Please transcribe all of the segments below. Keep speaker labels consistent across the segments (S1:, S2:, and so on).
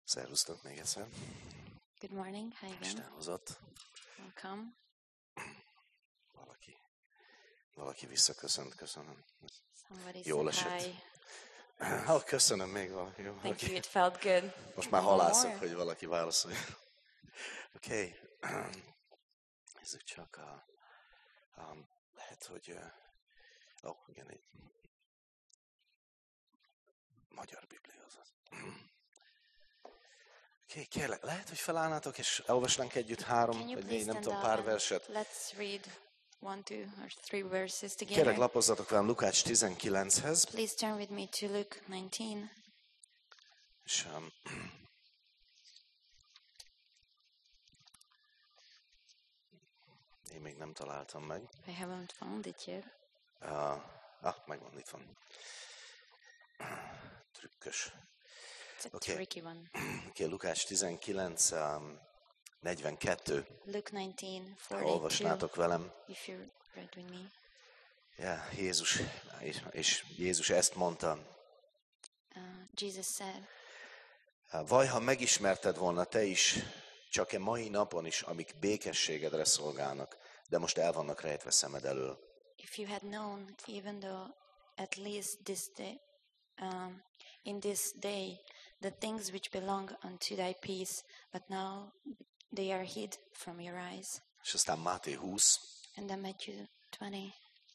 S1: Szervusztok még egyszer.
S2: Good morning. Hi again.
S1: Isten hozott.
S2: Welcome.
S1: Valaki visszaköszönt, köszönöm.
S2: Somebody
S1: Jól
S2: said
S1: esett.
S2: hi.
S1: Köszönöm még valaki. Jó,
S2: Thank you.
S1: valaki.
S2: It felt good.
S1: Most már
S2: One
S1: halászok,
S2: more.
S1: hogy valaki válaszolja. Oké. Nézzük csak lehet, hogy igen, egy magyar biblia az. Oké, kérlek, lehet, hogy felállnátok, és elolvasnánk együtt
S2: Can you
S1: vagy
S2: please
S1: négy, nem
S2: stand
S1: tudom,
S2: up
S1: pár
S2: and
S1: verset.
S2: let's read 1, 2, or 3 verses
S1: Kérlek,
S2: together.
S1: lapozzatok velem Lukács 19-hez.
S2: Please turn with me to Luke 19.
S1: És én még nem találtam meg.
S2: I haven't found it yet.
S1: Megvan, itt van. Trükkös.
S2: It's a
S1: Okay.
S2: tricky one.
S1: Oké, Lukács 19, 42.
S2: Luke 19,
S1: Ha
S2: 42.
S1: olvasnátok velem.
S2: If you read with me.
S1: Jézus, és Jézus ezt mondta.
S2: Jesus said,
S1: Vaj, ha megismerted volna te is, csak mai napon is, amik békességedre szolgálnak, de most el vannak rejtve szemed elől.
S2: if you had known, even though at least this day, in this day, the things which belong unto thy peace, but now they are hid from your eyes.
S1: És aztán Máté 20.
S2: And then Matthew 20.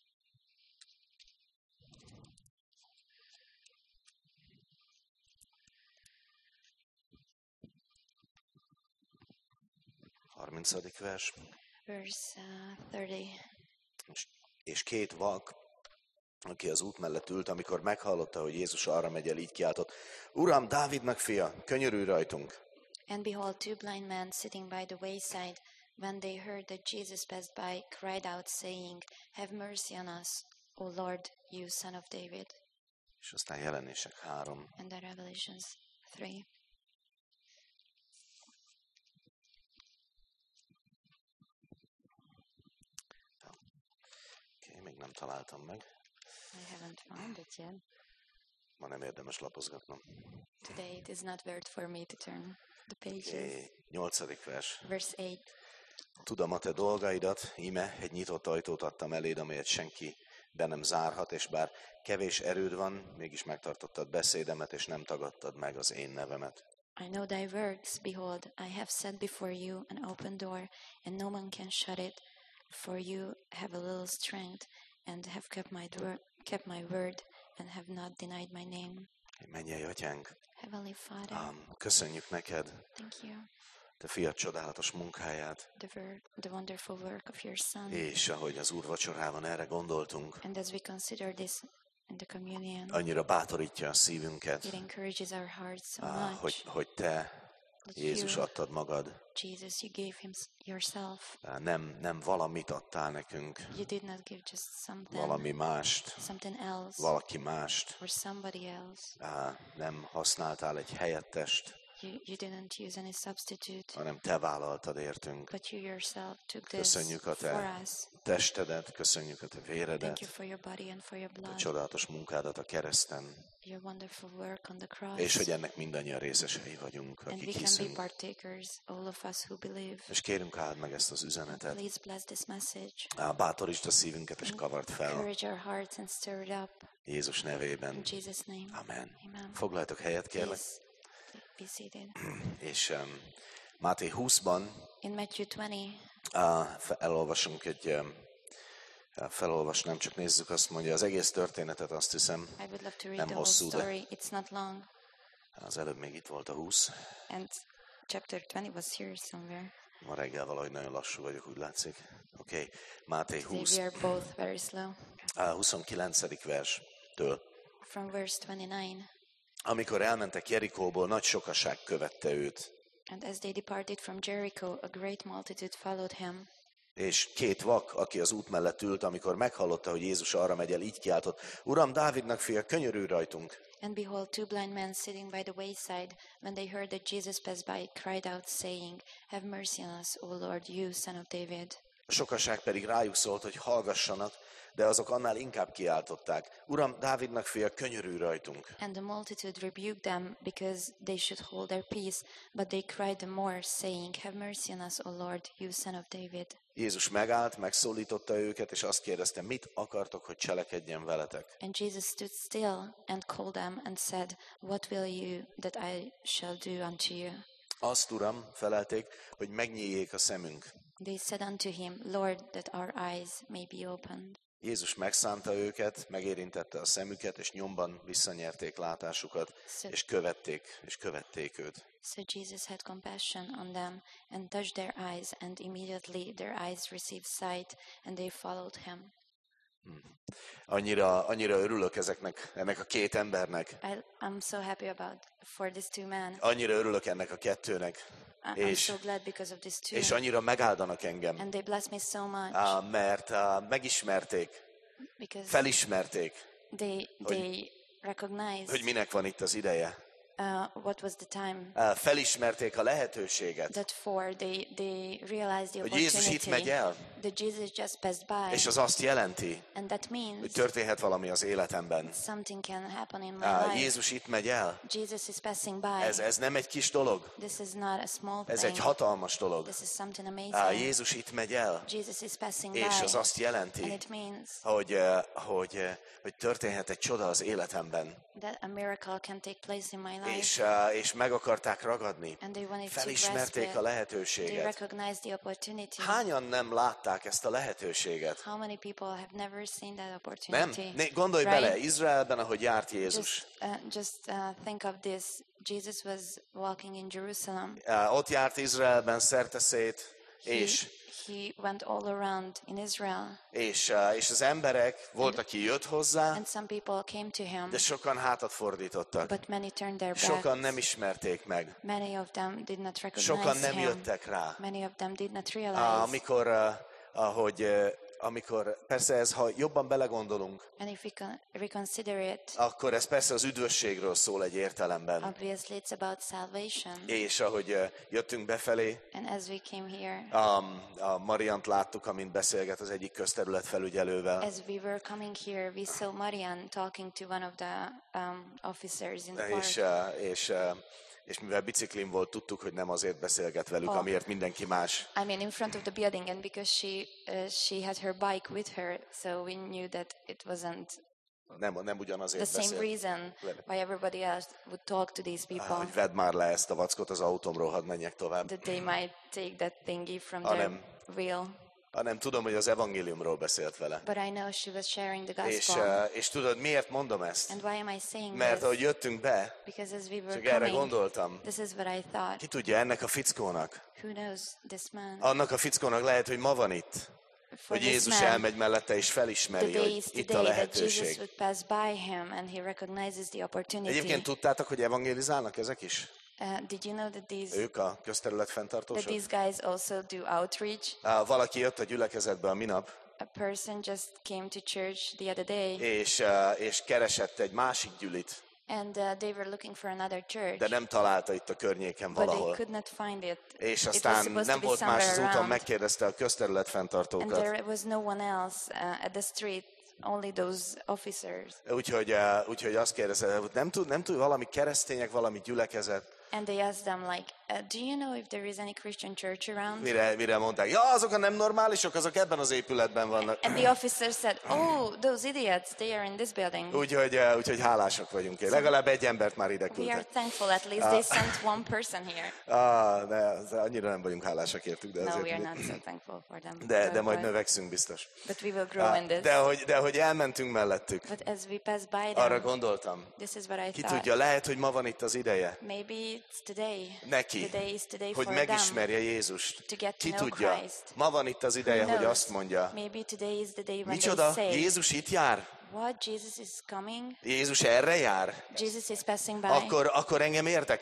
S1: Vers.
S2: Verse 30.
S1: És két vak, aki az út mellett ült, amikor meghallotta, hogy Jézus arra megy el, így kiáltott: Uram, Dávidnak fia, könyörülj rajtunk!
S2: And behold, 2 blind men sitting by the wayside, when they heard that Jesus passed by, cried out, saying, Have mercy on us, O Lord, you son of David.
S1: És aztán Jelenések 3.
S2: And then Revelations 3.
S1: Oké, még nem találtam meg.
S2: I haven't found it yet.
S1: Ma nem érdemes lapozgatnom.
S2: Today it is not worth for me to turn the pages.
S1: Oké, 8. vers.
S2: Verse 8.
S1: Tudom a te dolgaidat, íme egy nyitott ajtót adtam eléd, amelyet senki be nem zárhat, és bár kevés erőd van, mégis megtartottad beszédemet, és nem tagadtad meg az én nevemet.
S2: I know thy works, behold, I have set before you an open door, and no one can shut it, for you have a little strength, and have kept my word, and have not denied my name.
S1: Mennyei Atyánk,
S2: Heavenly Father,
S1: köszönjük neked
S2: thank you,
S1: te fiad csodálatos munkáját,
S2: the wonderful work of your Son.
S1: és ahogy az Úr vacsorában erre gondoltunk,
S2: And as we consider this in the communion,
S1: annyira bátorítja a szívünket,
S2: it encourages our hearts so much
S1: hogy te,
S2: that
S1: Jézus,
S2: you,
S1: adtad magad,
S2: Jesus, you gave yourself.
S1: nem valamit adtál nekünk,
S2: You did not give just
S1: valami mást,
S2: something else,
S1: valaki mást,
S2: or somebody else.
S1: nem használtál egy helyettest,
S2: You didn't use any substitute,
S1: hanem te vállaltad értünk.
S2: but you yourself took this
S1: Köszönjük a
S2: for
S1: te
S2: us.
S1: testedet, köszönjük a te
S2: Thank
S1: véredet,
S2: you for your body and for your
S1: a
S2: blood,
S1: csodálatos munkádat a kereszten,
S2: your wonderful work on the cross.
S1: és hogy ennek mindannyian részesei vagyunk,
S2: And
S1: akik
S2: we can be
S1: hiszünk.
S2: partakers, all of us who believe.
S1: És kérünk, áld meg ezt az üzenetet.
S2: Please bless this message.
S1: Bátorítsd a szívünket, és kavard fel
S2: Encourage our hearts and stir it up.
S1: Jézus nevében.
S2: In Jesus' name.
S1: Amen.
S2: Amen.
S1: Foglaljatok helyet, kérlek.
S2: Please be seated.
S1: És Máté 20-ban
S2: In Matthew 20,
S1: elolvasunk felolvasnám, csak nézzük, azt mondja, az egész történetet, azt hiszem,
S2: I would love to read
S1: nem
S2: the whole
S1: hosszú, de
S2: story. It's not long.
S1: az előbb még itt volt a 20.
S2: And chapter 20 was here somewhere.
S1: Ma reggel valahogy nagyon lassú vagyok, úgy látszik. Oké, Máté
S2: Today
S1: 20,
S2: we are both very slow.
S1: 29. verstől.
S2: From verse 29.
S1: Amikor elmentek Jerikóból, nagy sokaság követte őt,
S2: And as they departed from Jericho, a great multitude followed him.
S1: és két vak, aki az út mellett ült, amikor meghallotta, hogy Jézus arra megy el, így kiáltott: Uram, Dávidnak fia, könyörülj rajtunk!
S2: And behold, 2 blind men sitting by the wayside, when they heard that Jesus passed by, cried out, saying, Have mercy on us, O Lord, you son of David.
S1: A sokaság pedig rájuk szólt, hogy hallgassanak, de azok annál inkább kiáltották: Uram, Dávidnak fia, könyörülj rajtunk.
S2: And the multitude rebuked them because they should hold their peace, but they cried the more, saying, Have mercy on us, O Lord, you son of David.
S1: Jézus megállt, megszólította őket, és azt kérdezte: mit akartok, hogy cselekedjen veletek?
S2: And Jesus stood still and called them and said, What will you that I shall do unto you?
S1: Azt, Uram, felelték, hogy megnyíljék a szemünk.
S2: They said unto him, Lord, that our eyes may be opened.
S1: Jézus megszánta őket, megérintette a szemüket, és nyomban visszanyerték látásukat, és követték őt.
S2: So Jesus had compassion on them and touched their eyes, and immediately their eyes received sight, and they followed him.
S1: Annyira örülök ennek a két embernek.
S2: I'm so happy for these two men.
S1: Annyira örülök ennek a kettőnek.
S2: I'm so glad because of these two.
S1: És annyira megáldanak engem.
S2: And they bless me so much.
S1: Mert megismerték, felismerték,
S2: they recognize
S1: hogy minek van itt az ideje.
S2: What was the time?
S1: Felismerték a lehetőséget.
S2: They realized the
S1: hogy Jézus itt megy el.
S2: That Jesus just passed by.
S1: És az azt jelenti,
S2: and that means
S1: hogy történhet valami az életemben.
S2: Something can happen in my life.
S1: Jézus itt megy el.
S2: Jesus is passing by.
S1: Ez nem egy kis dolog.
S2: This is not a small thing.
S1: Ez egy hatalmas dolog.
S2: This is something amazing.
S1: Jézus itt megy el.
S2: Jesus is passing
S1: és
S2: by.
S1: az azt jelenti,
S2: and it means
S1: hogy történhet egy csoda az életemben.
S2: That a miracle can take place in my life.
S1: És meg akarták ragadni.
S2: And they wanted
S1: felismerték
S2: to
S1: a lehetőséget.
S2: They recognized the opportunity.
S1: Hányan nem látták ezt a lehetőséget?
S2: How many people have never seen that opportunity?
S1: Nem? Gondolj bele, Izraelben, ahogy járt Jézus.
S2: Just think of this. Jesus was walking in Jerusalem.
S1: Ott járt Izraelben szerteszét, és
S2: He went all around in Israel.
S1: És az emberek, volt, aki jött hozzá,
S2: and some people came to him,
S1: de sokan hátat fordítottak.
S2: But many turned their backs.
S1: Sokan nem ismerték meg.
S2: Many of them did not recognize
S1: sokan nem
S2: him.
S1: jöttek rá.
S2: Many of them did not realize.
S1: Amikor persze ez, ha jobban belegondolunk,
S2: and if we consider it,
S1: akkor ez persze az üdvösségről szól egy értelemben.
S2: Obviously it's about salvation.
S1: És ahogy jöttünk befelé,
S2: and as we came here,
S1: a Mariant láttuk, amint beszélget az egyik közterület felügyelővel.
S2: As we were coming here, we saw Marian talking to one of the officers in the park.
S1: És mivel biciklin volt, tudtuk, hogy nem azért beszélget velük, amiért mindenki más.
S2: I mean, in front of the building, and because she had her bike with her, so we knew that it wasn't
S1: nem ugyanazért
S2: the same reason why everybody else would talk to these people.
S1: Hogy vedd már le ezt a vackot az autómról, hadd menjek tovább.
S2: That they might take that thingy from their wheel.
S1: Hanem tudom, hogy az evangéliumról beszélt vele.
S2: But I know she was sharing the gospel.
S1: És tudod, miért mondom ezt?
S2: And why am I saying
S1: Mert ahogy jöttünk be,
S2: because as we were
S1: csak erre gondoltam.
S2: This is what I thought.
S1: Ki tudja, ennek a fickónak?
S2: Who knows this man?
S1: Annak a fickónak lehet, hogy ma van itt. Hogy Jézus elmegy mellette és felismeri, hogy itt a lehetőség. Egyébként tudtátok, hogy evangelizálnak ezek is?
S2: Did you know that
S1: ők a közterület fenntartósok?
S2: That these guys also do outreach?
S1: Valaki jött a gyülekezetbe a minap.
S2: A person just came to church the other day.
S1: És keresett egy másik gyülit.
S2: And they were looking for another church.
S1: De nem találta itt a környéken valahol.
S2: But they could not find it.
S1: És aztán nem volt más az úton, megkérdezte a közterület fenntartókat.
S2: And there was no one else at the street. Only those officers.
S1: Úgyhogy azt kérdezte, nem tud valami keresztények, valami gyülekezet.
S2: And they asked them like, do you know if there is any Christian church around?
S1: Mire mondták, ja, azok a nem normálisok, azok ebben az épületben vannak.
S2: And the officer said, oh, those idiots, they are in this building.
S1: Úgyhogy hálásak vagyunk. Legalább egy embert már ide küldtek.
S2: We are thankful, at least they sent one person here.
S1: De annyira nem vagyunk hálásak értük, de azért.
S2: No, we are not so thankful for them.
S1: De majd növekszünk biztos.
S2: But we will grow in this.
S1: De hogy elmentünk mellettük.
S2: But as we pass by them,
S1: arra gondoltam.
S2: This is what I
S1: Ki
S2: thought.
S1: tudja, lehet, hogy ma van itt az ideje.
S2: Maybe it's today.
S1: Neki, hogy
S2: for
S1: megismerje Jézust.
S2: Ki
S1: tudja,
S2: Christ.
S1: Ma van itt az ideje, hogy azt mondja. Micsoda, Jézus itt jár?
S2: What? Jesus is coming?
S1: Jézus erre jár?
S2: Jesus is passing by.
S1: Akkor engem érdekel.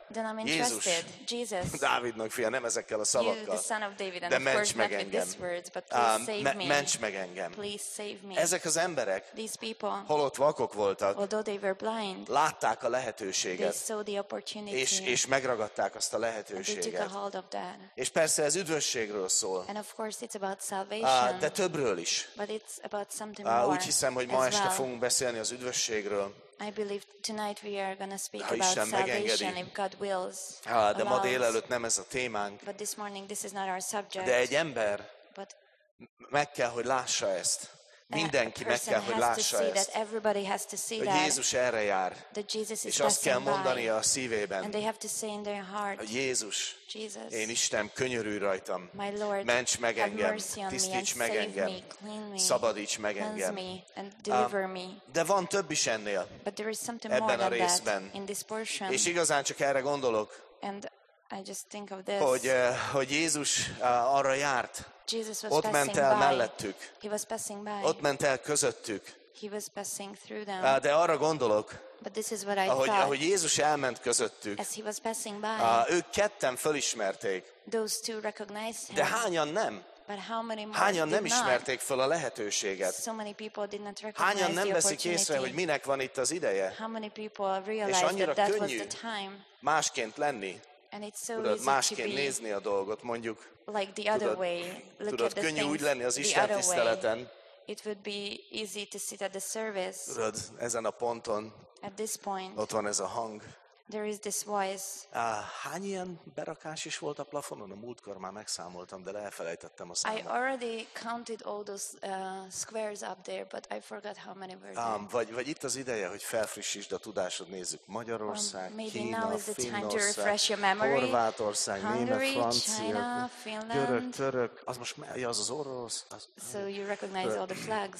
S2: then I'm
S1: Jézus,
S2: interested. Jesus,
S1: Dávidnak fia, nem ezekkel a
S2: you,
S1: szavakkal,
S2: the son of David, and
S1: de
S2: of
S1: ments
S2: course
S1: meg
S2: not with
S1: engem.
S2: these words, but please save me.
S1: Ments meg engem.
S2: Please save me.
S1: Ezek az emberek,
S2: These people,
S1: holott vakok voltak,
S2: although they were blind,
S1: látták a
S2: they
S1: lehetőséget,
S2: saw the opportunity
S1: és megragadták azt a
S2: and they took a
S1: lehetőséget.
S2: hold of that.
S1: És persze ez üdvösségről szól,
S2: And of course it's about salvation,
S1: de többről is.
S2: but it's about something more
S1: Úgy hiszem, hogy ma
S2: as
S1: este
S2: well.
S1: fogunk beszélni az üdvösségről,
S2: I believe tonight we are going to speak
S1: Ha
S2: about
S1: Isten megengedi.
S2: salvation if God wills.
S1: de ma
S2: allows.
S1: délelőtt nem ez a témánk,
S2: But this morning this is not our subject.
S1: de egy ember
S2: But
S1: meg kell, hogy lássa ezt. Mindenki
S2: a
S1: meg kell,
S2: person
S1: hogy
S2: has to
S1: lássa
S2: see that,
S1: ezt,
S2: everybody has to see
S1: hogy
S2: that,
S1: Jézus erre jár,
S2: that Jesus is
S1: és azt kell
S2: passing by.
S1: mondania a
S2: And
S1: szívében,
S2: they have to say in their heart,
S1: hogy Jézus,
S2: Jesus,
S1: én Isten, könyörülj rajtam,
S2: my Lord,
S1: ments meg
S2: have
S1: engem,
S2: mercy on me and
S1: tisztíts meg
S2: save
S1: engem,
S2: me, clean me,
S1: szabadíts meg
S2: cleanse
S1: engem.
S2: me, and deliver me.
S1: De van több is ennél,
S2: But there is something more
S1: ebben a
S2: than that
S1: részben.
S2: in this portion.
S1: És igazán csak erre gondolok,
S2: And I just think of this.
S1: hogy Jézus arra járt,
S2: Jesus was
S1: ott
S2: passing
S1: ment el
S2: by.
S1: mellettük,
S2: He was passing by.
S1: ott ment el közöttük.
S2: He was passing through them.
S1: De arra gondolok,
S2: But this is what I
S1: ahogy
S2: thought.
S1: Jézus elment közöttük,
S2: As he was passing by,
S1: ők ketten fölismerték,
S2: those two recognized him.
S1: de hányan nem?
S2: But how many more
S1: Hányan
S2: did
S1: nem
S2: not?
S1: ismerték föl a lehetőséget?
S2: So many people did not recognize
S1: Hányan nem
S2: the
S1: veszik észre, hogy
S2: opportunity.
S1: minek van itt az ideje?
S2: How many people realized
S1: annyira
S2: that that was
S1: könnyű.
S2: the time?
S1: Másként lenni,
S2: And it's so
S1: tudod,
S2: easy to
S1: másként
S2: be
S1: nézni a dolgot, mondjuk.
S2: like the other
S1: Tudod,
S2: way. Look
S1: tudod,
S2: at the
S1: könnyű úgy
S2: things
S1: lenni az
S2: the
S1: Isten
S2: other way.
S1: tiszteleten,
S2: It would be easy to sit at the service.
S1: tudod, ezen a ponton,
S2: At this point,
S1: ott van ez a hang.
S2: there is this voice.
S1: Hány ilyen berakás is volt a plafonon? A múltkor már megszámoltam, de elfelejtettem a
S2: I
S1: számot.
S2: already counted all those squares up there, but I forgot how many were there.
S1: Vagy itt az ideje, hogy felfrissítsd a tudásod, nézzük Magyarország,
S2: Maybe
S1: Kína,
S2: now is the time to
S1: Finnország,
S2: refresh your memory.
S1: Horvátország, német,
S2: Hungary,
S1: francia,
S2: China, Finland.
S1: görög, török, az most az orosz.
S2: So you recognize all the flags.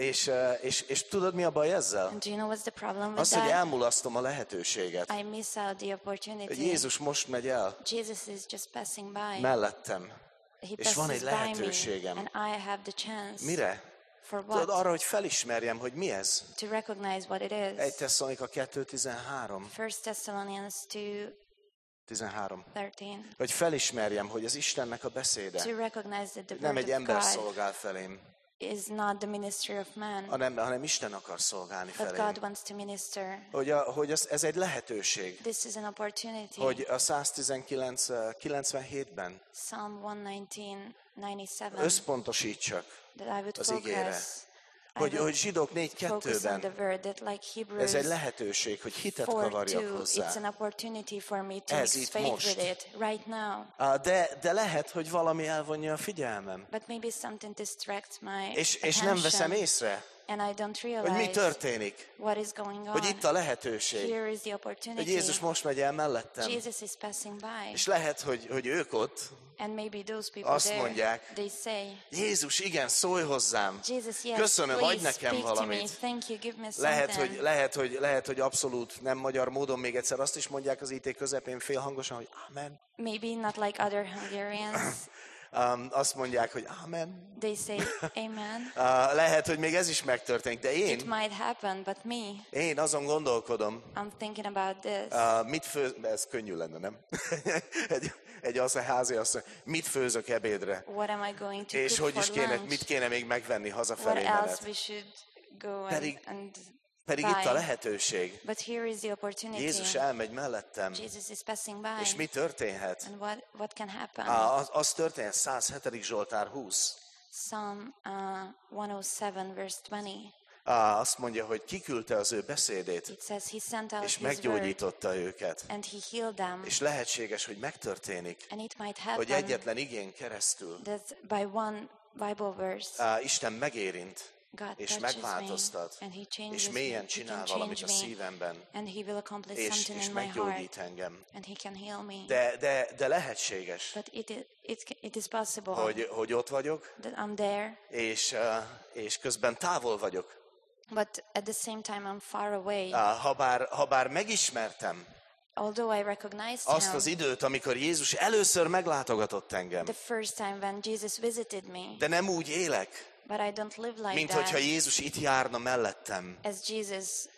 S1: És tudod, mi a baj ezzel?
S2: And do you know what's the problem with
S1: Az, hogy
S2: that?
S1: elmulasztom a lehetőséget.
S2: I miss out the
S1: Hogy
S2: opportunity.
S1: Jézus most megy el
S2: Jesus is just passing by.
S1: mellettem.
S2: He
S1: és van egy
S2: passes by me,
S1: lehetőségem.
S2: and I have the chance.
S1: Mire?
S2: For
S1: Tudod,
S2: what?
S1: arra, hogy felismerjem, hogy mi ez.
S2: To recognize what it
S1: 1
S2: is.
S1: Tesszalonika 2.13.
S2: 1 Thessalonians 2:13.
S1: 13. Hogy felismerjem, hogy az Istennek a beszéde.
S2: To recognize that the
S1: Nem
S2: word
S1: egy
S2: of
S1: ember
S2: God
S1: szolgál felém,
S2: is not the ministry of man,
S1: hanem Isten akar szolgálni
S2: but
S1: felém.
S2: God wants to minister.
S1: Hogy ez egy lehetőség.
S2: This is an opportunity.
S1: Hogy a 119.97-ben
S2: Psalm 119:97.
S1: összpontosítsak
S2: That I would
S1: az igére.
S2: focus. I
S1: Hogy
S2: would
S1: Zsidók
S2: focus on the
S1: 4.2-ben
S2: word that, like
S1: ez
S2: Hebrews
S1: egy lehetőség, hogy hitet kavarjak
S2: 4:2,
S1: hozzá.
S2: it's an opportunity for me to
S1: Ez
S2: mix
S1: itt
S2: faith
S1: most.
S2: with it right now.
S1: De lehet, hogy valami elvonja a figyelmem.
S2: But maybe something distracts my
S1: És nem veszem
S2: attention,
S1: észre,
S2: and I don't
S1: hogy mi
S2: realize
S1: történik.
S2: what is going on.
S1: Hogy itt a lehetőség.
S2: Here is the
S1: Hogy
S2: opportunity.
S1: Jézus most megy el mellettem.
S2: Jesus is passing by.
S1: És lehet, hogy ők ott
S2: And maybe those people
S1: azt
S2: there,
S1: mondják,
S2: they say,
S1: Jézus, igen, szólj hozzám.
S2: Jesus, yes,
S1: Köszönöm, adj
S2: please
S1: nekem
S2: speak to me.
S1: valamit.
S2: Thank you, give me something.
S1: Lehet, hogy abszolút nem magyar módon még egyszer azt is mondják az IT közepén félhangosan, hogy amen.
S2: Maybe not like other Hungarians.
S1: Azt mondják, hogy amen.
S2: They say amen.
S1: Lehet, hogy még ez is megtörténik, de
S2: It might happen, but me,
S1: én azon gondolkodom,
S2: I'm thinking about this.
S1: mit ez könnyű lenne, nem? egy házi asszony, mit főzök ebédre?
S2: What am I going to
S1: És
S2: cook
S1: hogy is
S2: for
S1: kéne,
S2: lunch?
S1: mit kéne még megvenni
S2: What
S1: hazafelé
S2: else
S1: menet?
S2: we should go and
S1: Pedig
S2: buy.
S1: itt a lehetőség.
S2: But here is the opportunity.
S1: Jézus elmegy mellettem,
S2: Jesus is passing by.
S1: és mi történhet?
S2: And what can happen?
S1: Az történhet, 107. Zsoltár 20.
S2: Psalm 107 verse 20.
S1: Azt mondja, hogy kiküldte az ő beszédét,
S2: It says he sent out
S1: és
S2: his word
S1: meggyógyította őket.
S2: and he healed them.
S1: És lehetséges, hogy megtörténik,
S2: And it might
S1: hogy
S2: happen
S1: egyetlen igén keresztül
S2: that by one Bible verse
S1: Isten megérint,
S2: God
S1: és
S2: touches me
S1: megváltoztat,
S2: and he changes
S1: és
S2: me.
S1: mélyen
S2: He
S1: csinál
S2: can
S1: valamit
S2: change
S1: a
S2: me
S1: szívemben,
S2: and he will accomplish
S1: és
S2: something in my heart
S1: meggyógyít engem.
S2: and he can heal me.
S1: De lehetséges,
S2: But it is possible
S1: hogy ott vagyok,
S2: that I'm there,
S1: és közben távol vagyok.
S2: but at the same time I'm far away.
S1: Ha bár megismertem
S2: Although I recognized
S1: azt az
S2: him
S1: időt, amikor Jézus először meglátogatott engem,
S2: the first time when Jesus visited me,
S1: de nem úgy élek,
S2: but I don't live like
S1: mint
S2: that
S1: hogyha Jézus itt járna mellettem.
S2: as Jesus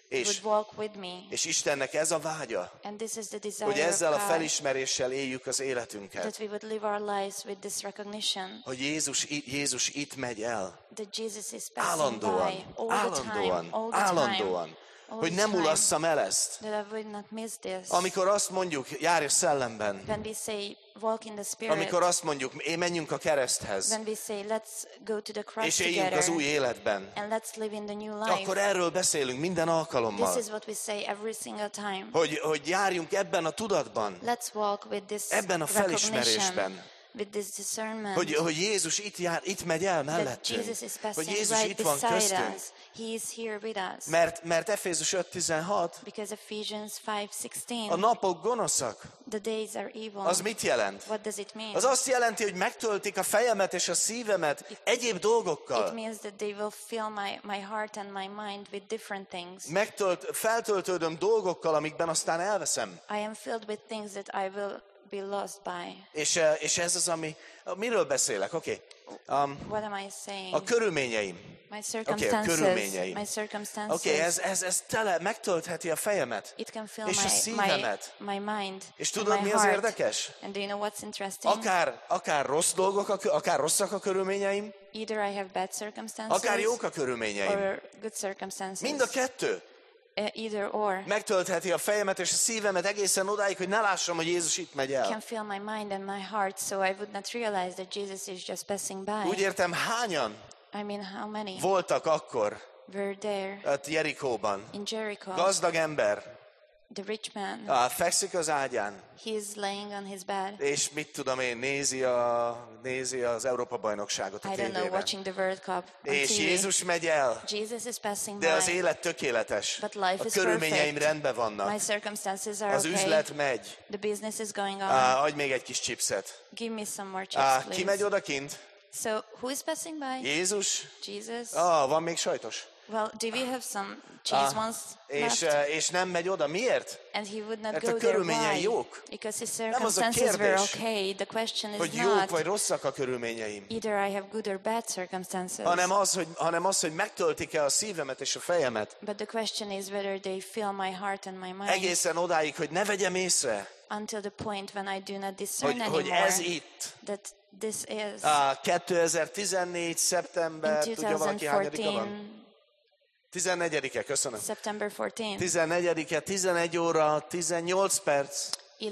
S1: És,
S2: would walk with me.
S1: és Istennek ez a vágya,
S2: And this is the
S1: hogy
S2: desire
S1: ezzel a
S2: of God,
S1: felismeréssel éljük az életünket.
S2: that we would live our lives with this recognition,
S1: Hogy Jézus itt megy el.
S2: that Jesus is passing
S1: Állandóan,
S2: by all the time, all the time,
S1: állandóan. Hogy nem mulasszam el ezt.
S2: that I would not miss this.
S1: Amikor azt mondjuk, járj a szellemben.
S2: When we say walk in the Spirit,
S1: Amikor azt mondjuk, menjünk a kereszthez.
S2: when we say let's go to the cross
S1: És éljünk
S2: together
S1: az új életben.
S2: and let's live in the new life,
S1: Akkor erről beszélünk minden
S2: this
S1: alkalommal.
S2: is what we say every single time.
S1: Hogy járjunk ebben a tudatban.
S2: Let's walk with this
S1: Ebben a felismerésben.
S2: recognition, with this discernment,
S1: Hogy Jézus itt megy el
S2: that
S1: mellettünk.
S2: Jesus is
S1: Hogy
S2: passing
S1: Jézus
S2: right
S1: itt van
S2: beside
S1: köztünk.
S2: us. He is here with us.
S1: Mert Efézus 5:16,
S2: Because Ephesians
S1: a
S2: 5:16,
S1: napok gonoszak.
S2: the days are evil.
S1: Az mit jelent?
S2: What does it mean?
S1: Az azt jelenti, hogy megtöltik a fejemet és a szívemet egyéb dolgokkal.
S2: It means that they will fill my heart and my mind with different things.
S1: Feltöltődöm dolgokkal, amikben aztán elveszem.
S2: I am filled with things that I will be lost by.
S1: És ez az, miről beszélek? Oké.
S2: What am I saying?
S1: A körülményeim.
S2: My
S1: a
S2: circumstances.
S1: körülményeim.
S2: My circumstances.
S1: Oké, ez tele megtöltheti a fejemet.
S2: It can fill
S1: És a szívemet.
S2: my mind.
S1: És
S2: and
S1: tudod,
S2: my
S1: mi az
S2: heart.
S1: érdekes?
S2: And do you know what's interesting?
S1: Akár rossz dolgok, akár rosszak a körülményeim,
S2: Either I have bad circumstances
S1: akár jók a körülményeim.
S2: or good circumstances.
S1: Mind a kettő
S2: Either or
S1: megtöltheti a fejemet és a szívemet egészen odáig, hogy ne lássam, hogy Jézus itt megy
S2: can
S1: el.
S2: fill my mind and my heart, so I would not realize that Jesus is just passing by.
S1: Úgy értem, hányan
S2: I mean, how many
S1: voltak akkor
S2: were there
S1: ott Jerikóban?
S2: in Jericho?
S1: Gazdag ember,
S2: The rich man,
S1: fekszik az ágyán,
S2: he is laying on his bed.
S1: és mit tudom én, nézi az Európa-bajnokságot a
S2: I don't know,
S1: tévében.
S2: watching the World Cup on
S1: És
S2: TV.
S1: Jézus megy el,
S2: Jesus is passing
S1: de az
S2: by.
S1: élet tökéletes.
S2: But life
S1: A
S2: is
S1: körülményeim
S2: perfect.
S1: rendben
S2: My
S1: vannak.
S2: circumstances are
S1: Az
S2: okay.
S1: üzlet megy.
S2: The business is going on.
S1: Adj még egy kis chipset.
S2: Give me some more chips,
S1: Ki megy
S2: please.
S1: odakint?
S2: So, who is passing by?
S1: Jézus?
S2: Jesus.
S1: Van még sajtos?
S2: Well, do we have some cheese ones left?
S1: És nem megy oda. Miért?
S2: And he would not
S1: Mert
S2: go
S1: a
S2: there.
S1: körülményei
S2: Why?
S1: jók.
S2: Because his
S1: Nem az a
S2: circumstances were
S1: kérdés,
S2: okay. The question is
S1: Hogy jók
S2: not
S1: vagy rosszak a körülményeim.
S2: either I have good or bad circumstances.
S1: Hanem az, hogy megtöltik-e a szívemet és a fejemet.
S2: But the question is whether they fill my heart and my mind
S1: Egészen odáig, hogy ne vegyem észre,
S2: until the point when I do not discern
S1: hogy
S2: anymore
S1: ez itt.
S2: that this is
S1: 2014. szeptember,
S2: in
S1: tudja valaki hányadika
S2: 2014,
S1: van? 14-e, köszönöm.
S2: September 14,
S1: 14-e, 11 óra, 18 perc.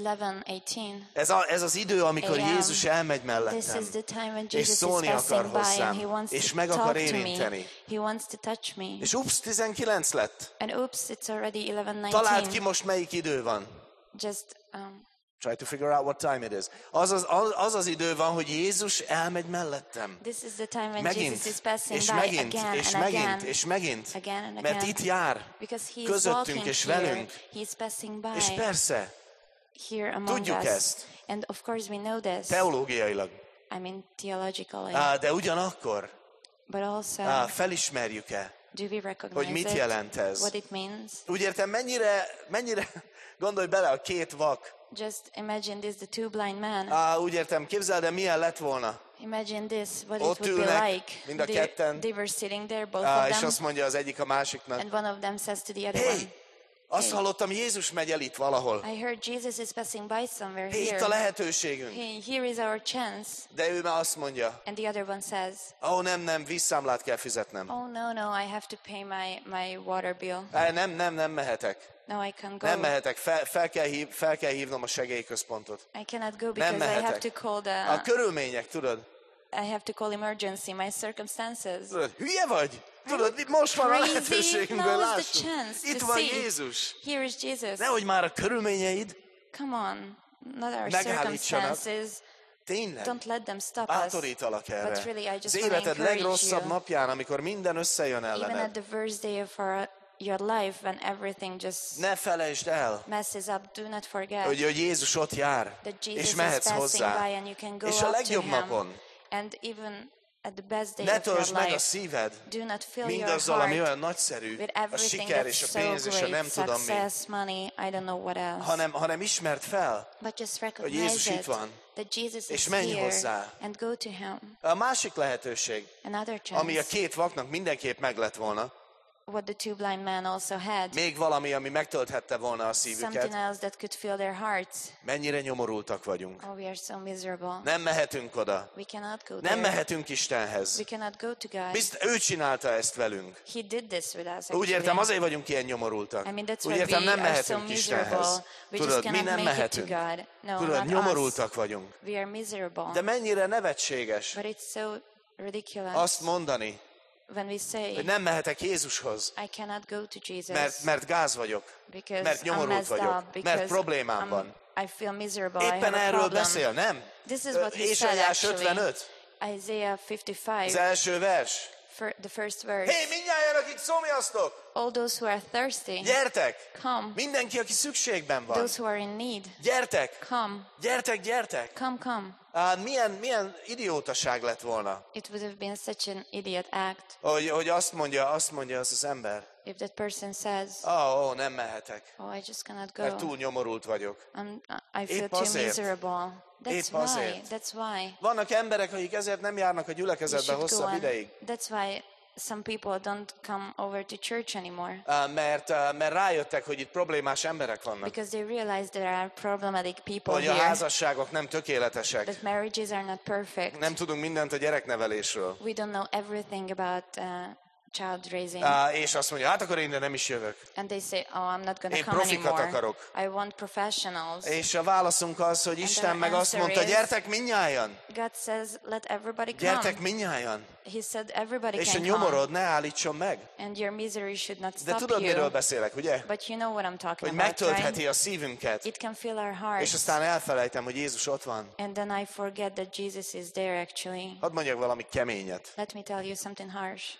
S2: 11:18.
S1: Ez az idő, amikor
S2: AM.
S1: Jézus elmegy
S2: This
S1: mellettem.
S2: is the time when
S1: És
S2: Jesus is
S1: szólni akar
S2: passing by and he
S1: hozzám.
S2: wants
S1: És
S2: to
S1: meg
S2: talk
S1: akar
S2: to me.
S1: érinteni.
S2: He wants to touch me.
S1: És 19 lett.
S2: And oops, it's already
S1: Találd ki
S2: 11:19.
S1: most melyik idő van.
S2: Just
S1: Try to figure out what time it is. Az idő van, hogy Jézus elmegy mellettem.
S2: this is the time when
S1: Megint,
S2: Jesus is passing
S1: és
S2: by
S1: megint,
S2: again
S1: és
S2: and
S1: megint,
S2: again.
S1: és megint.
S2: Again and
S1: Mert
S2: again.
S1: itt jár.
S2: Because he is
S1: közöttünk
S2: walking
S1: és
S2: here.
S1: velünk.
S2: He is passing by
S1: És persze,
S2: here among
S1: tudjuk
S2: us.
S1: ezt.
S2: And of course we know this.
S1: teológiailag.
S2: I mean theologically.
S1: De ugyanakkor
S2: But also,
S1: felismerjük-e,
S2: do we recognize
S1: hogy mit jelent ez?
S2: what it means?
S1: Úgy értem, mennyire gondolj bele a két vak.
S2: Just imagine this, the two blind men.
S1: Úgy értem, képzeld el, milyen lett volna.
S2: Imagine this, what
S1: Ott
S2: it would be
S1: ülnek,
S2: like.
S1: mind a ketten.
S2: They were sitting there, both of
S1: És
S2: them,
S1: azt mondja az egyik a másiknak,
S2: and one of them says to the other
S1: hey,
S2: one,
S1: azt hallottam, Jézus megy el itt valahol.
S2: I heard Jesus is passing by somewhere
S1: Hey, itt
S2: here.
S1: a lehetőségünk.
S2: Hey, here is our chance.
S1: De ő már azt mondja,
S2: And the other one says,
S1: nem, vízszámlát kell fizetnem.
S2: oh no, I have to pay my water bill.
S1: Nem mehetek.
S2: No, I can't go.
S1: Nem mehetek, fel kell hívnom a segélyközpontot.
S2: I cannot go because I have
S1: mehetek.
S2: to call
S1: A körülmények, tudod?
S2: I have to call emergency, my circumstances.
S1: Tudod, hülye vagy? Tudod, most van a
S2: Crazy?
S1: lehetőségünk,
S2: Now
S1: hogy
S2: is the
S1: lássuk.
S2: chance
S1: Itt
S2: to
S1: van
S2: see.
S1: Jézus.
S2: Here is Jesus.
S1: Nehogy már a körülményeid
S2: Come on, not our
S1: megállítsanak.
S2: circumstances.
S1: Tényleg.
S2: Don't let them stop us.
S1: Bátorítalak
S2: But
S1: erre.
S2: really, I just
S1: Az
S2: want to
S1: életed
S2: encourage
S1: legrosszabb
S2: you.
S1: napján, amikor minden összejön
S2: Even at
S1: ellened.
S2: the worst day of your life, when everything just
S1: Ne felejtsd el,
S2: messes up, do not forget
S1: hogy Jézus ott jár,
S2: that
S1: és
S2: Jesus is
S1: mehetsz
S2: passing
S1: hozzá.
S2: by and you can go
S1: És a
S2: up to
S1: legjobb
S2: him.
S1: napon
S2: And even at the best day
S1: ne
S2: of your
S1: töltsd meg a
S2: life,
S1: szíved
S2: do not fill your
S1: mindazzal, ami
S2: heart
S1: olyan nagyszerű,
S2: with
S1: a
S2: everything
S1: siker
S2: that's
S1: és a
S2: so
S1: pénz és a nem
S2: great,
S1: tudom mi,
S2: success, money, I don't know what else.
S1: hanem ismerd fel,
S2: But just
S1: Jézus
S2: recognize
S1: itt
S2: it,
S1: van,
S2: that Jesus
S1: és
S2: is
S1: menj
S2: here
S1: hozzá.
S2: and go to him.
S1: A másik lehetőség,
S2: Another
S1: ami a
S2: chance
S1: két vaknak mindenképp meg lett volna,
S2: what the two blind men also had.
S1: Még valami, ami megtölthette volna a
S2: Something
S1: szívüket.
S2: else that could fill their hearts.
S1: Mennyire nyomorultak vagyunk.
S2: Oh, we are so miserable.
S1: Nem mehetünk oda.
S2: We cannot go
S1: Nem
S2: there.
S1: mehetünk Istenhez.
S2: We cannot go to God.
S1: Ő csinálta ezt velünk.
S2: He did this with us,
S1: Úgy értem,
S2: actually.
S1: azért vagyunk ilyen nyomorultak.
S2: I mean, that's
S1: Úgy
S2: why
S1: értem, nem
S2: we are so
S1: mehetünk
S2: miserable.
S1: Istenhez.
S2: We just
S1: Tudod, mi
S2: cannot
S1: nem
S2: make it to
S1: mehetünk.
S2: God. No,
S1: Tudod,
S2: not us.
S1: nyomorultak vagyunk.
S2: We are miserable.
S1: De mennyire nevetséges
S2: But it's so ridiculous
S1: azt mondani,
S2: when we say,
S1: hogy nem mehetek Jézushoz,
S2: I cannot go to Jesus
S1: mert gáz vagyok,
S2: because
S1: mert
S2: I'm
S1: nyomorult
S2: messed
S1: vagyok,
S2: up, because
S1: mert problémám van.
S2: I feel miserable, I
S1: Éppen
S2: have a
S1: erről
S2: problem.
S1: beszél, nem?
S2: This is what he said,
S1: Ézsaiás
S2: actually.
S1: 55,
S2: Isaiah
S1: az
S2: 55,
S1: első vers.
S2: the first verse.
S1: Hé, mindnyájan, akik szomjaztok,
S2: All those who are thirsty,
S1: gyertek!
S2: come.
S1: Mindenki, aki szükségben van.
S2: Those who are in need,
S1: Gyertek!
S2: come.
S1: Gyertek, gyertek!
S2: Come.
S1: Milyen idiótaság lett volna,
S2: It would have been such an idiot act
S1: hogy azt mondja az ember,
S2: if that person says,
S1: nem mehetek,
S2: oh, I just cannot
S1: mert
S2: go.
S1: túl nyomorult vagyok.
S2: I feel
S1: Épp
S2: too
S1: azért.
S2: miserable.
S1: Épp azért.
S2: That's why.
S1: Vannak emberek, akik ezért nem járnak a
S2: We
S1: gyülekezetbe
S2: should go
S1: hosszabb
S2: on.
S1: ideig,
S2: That's why some people don't come over to church anymore.
S1: mert rájöttek, hogy itt problémás emberek vannak,
S2: Because they realize there are problematic people
S1: hogy a
S2: here.
S1: házasságok nem tökéletesek,
S2: That marriages are not perfect.
S1: nem tudunk mindent a gyereknevelésről.
S2: We don't know everything about child raising.
S1: És azt mondja, hát akkor én ide nem is jövök.
S2: And they say, oh, I'm not going
S1: Én
S2: to come
S1: profikat
S2: anymore.
S1: akarok.
S2: I want professionals.
S1: És a válaszunk az, hogy Isten
S2: our
S1: meg azt
S2: answer
S1: mondta,
S2: is-
S1: gyertek mindnyájan,
S2: God says, let everybody
S1: gyertek
S2: come.
S1: mindnyájan,
S2: He said everybody
S1: és a
S2: can come.
S1: nyomorod ne állítson meg.
S2: And your misery should not
S1: De
S2: stop
S1: tudod, miről
S2: you.
S1: beszélek, ugye?
S2: But you know what I'm talking
S1: Hogy
S2: about,
S1: megtöltheti
S2: right?
S1: a szívünket,
S2: It can fill our
S1: és
S2: hearts.
S1: aztán elfelejtem, hogy Jézus ott van.
S2: And then I forget that Jesus is there actually.
S1: Hadd mondjak valami keményet,
S2: Let me tell you something harsh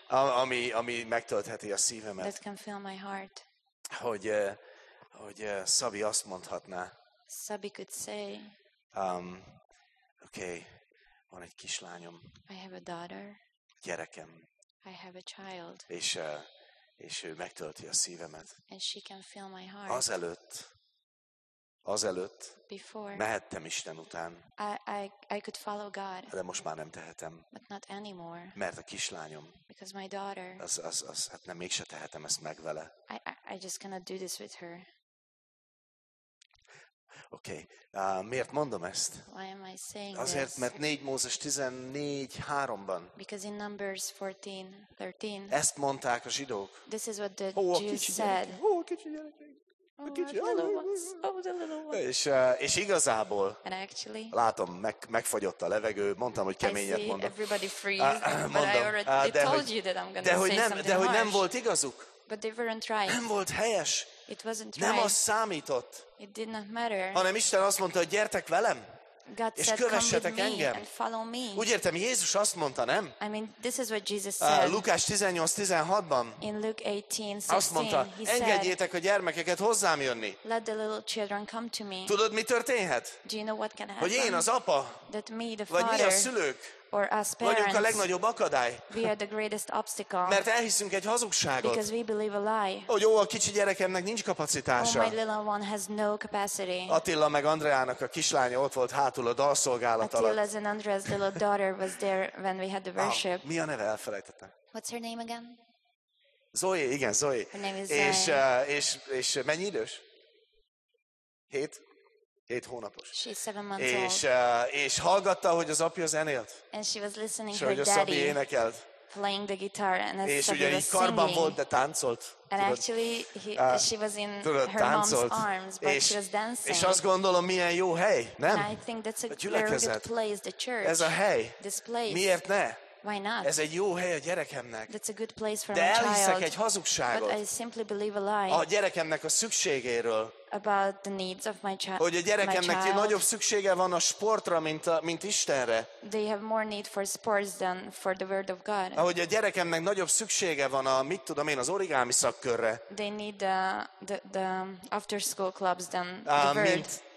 S1: ami megtöltheti a szívemet.
S2: that can fill my heart.
S1: Hogy Szabi azt mondhatná,
S2: Sabi could say,
S1: oké, van egy kislányom,
S2: I have a daughter,
S1: gyerekem,
S2: I have a child,
S1: és ő megtölti a szívemet.
S2: and she can fill my heart.
S1: Azelőtt
S2: Before,
S1: mehettem Isten után,
S2: I could follow God,
S1: de most már nem tehetem,
S2: but not anymore,
S1: mert a kislányom,
S2: because my daughter,
S1: hát nem mégse tehetem ezt meg vele.
S2: I just cannot do this with her.
S1: Oké, miért mondom ezt?
S2: Why am I saying
S1: Azért,
S2: this?
S1: mert 4 Mózes 14:3-ban
S2: Because in Numbers 14:13,
S1: ezt mondták a zsidók.
S2: this is what the
S1: A
S2: Jews
S1: kicsi
S2: said.
S1: gyerekek, a kicsi gyerekek.
S2: Oh,
S1: kicsi-
S2: the little ones. Oh, the little ones.
S1: És igazából,
S2: And actually,
S1: látom, megfagyott a levegő, mondtam, hogy
S2: I
S1: keményet
S2: see
S1: mondok.
S2: everybody freeze, but I
S1: mondom,
S2: already
S1: de
S2: told
S1: hogy-
S2: you that I'm going
S1: De
S2: to
S1: hogy
S2: say
S1: nem,
S2: something
S1: de hogy nem
S2: harsh.
S1: volt igazuk,
S2: But they weren't right.
S1: nem volt helyes,
S2: It wasn't
S1: nem az
S2: right.
S1: számított,
S2: It did not matter.
S1: hanem Isten azt mondta, hogy gyertek velem,
S2: God
S1: és
S2: said, come
S1: kövessetek
S2: with me
S1: engem.
S2: and follow me.
S1: Úgy értem, Jézus azt mondta, nem?
S2: I mean, this is what Jesus said.
S1: Lukás 18:16-ban
S2: In Luke 18:16,
S1: azt mondta,
S2: he said,
S1: engedjétek a gyermekeket hozzám jönni.
S2: let the little children come to me.
S1: Tudod, mi történhet?
S2: Do you know what can
S1: Hogy én,
S2: happen?
S1: az apa,
S2: That me, the
S1: vagy mi a
S2: father,
S1: szülők
S2: or us
S1: vagyunk a
S2: parents,
S1: legnagyobb akadály,
S2: we are the greatest obstacle.
S1: mert elhiszünk egy hazugságot,
S2: Because we believe a lie.
S1: hogy a kicsi gyerekemnek nincs
S2: Oh,
S1: kapacitása.
S2: my little one has no capacity.
S1: Attila meg Andreának a kislánya ott volt hátul a dalszolgálat alatt.
S2: Attila's and Andrea's little daughter was there when we had the worship.
S1: Mi a neve? Elfelejtettem.
S2: What's her name again?
S1: Zoe, igen, Zoe.
S2: Her name is
S1: És mennyi idős? 7 hónapos.
S2: She's 7 months old.
S1: És hallgatta, hogy az apja zenélt,
S2: And she was listening
S1: és
S2: to
S1: hogy
S2: her
S1: a Szabi
S2: daddy
S1: énekelt.
S2: playing the guitar, and as
S1: És
S2: Sabi
S1: ugye
S2: was
S1: így karban volt,
S2: singing.
S1: de táncolt.
S2: And
S1: Tudod?
S2: actually, she was in
S1: Tudod,
S2: her mom's
S1: táncolt.
S2: arms, but she was dancing.
S1: És azt gondolom, milyen jó hely,
S2: And I
S1: nem?
S2: think that's a
S1: A
S2: very
S1: gyülekezet.
S2: good place, the church.
S1: Ez a hely.
S2: This place.
S1: Miért ne?
S2: Why not?
S1: Ez egy jó hely a gyerekemnek.
S2: That's a good place for
S1: De
S2: my
S1: elhiszek egy
S2: child.
S1: hazugságot
S2: But I simply believe a lie
S1: a gyerekemnek a szükségéről.
S2: about the needs of my child.
S1: Hogy a gyerekemnek nagyobb szüksége van a sportra, mint Istenre.
S2: They have more need for sports than for the word of God.
S1: Ahogy a gyerekemnek nagyobb szüksége van az origami szakkörre,
S2: They need the after school clubs than the word.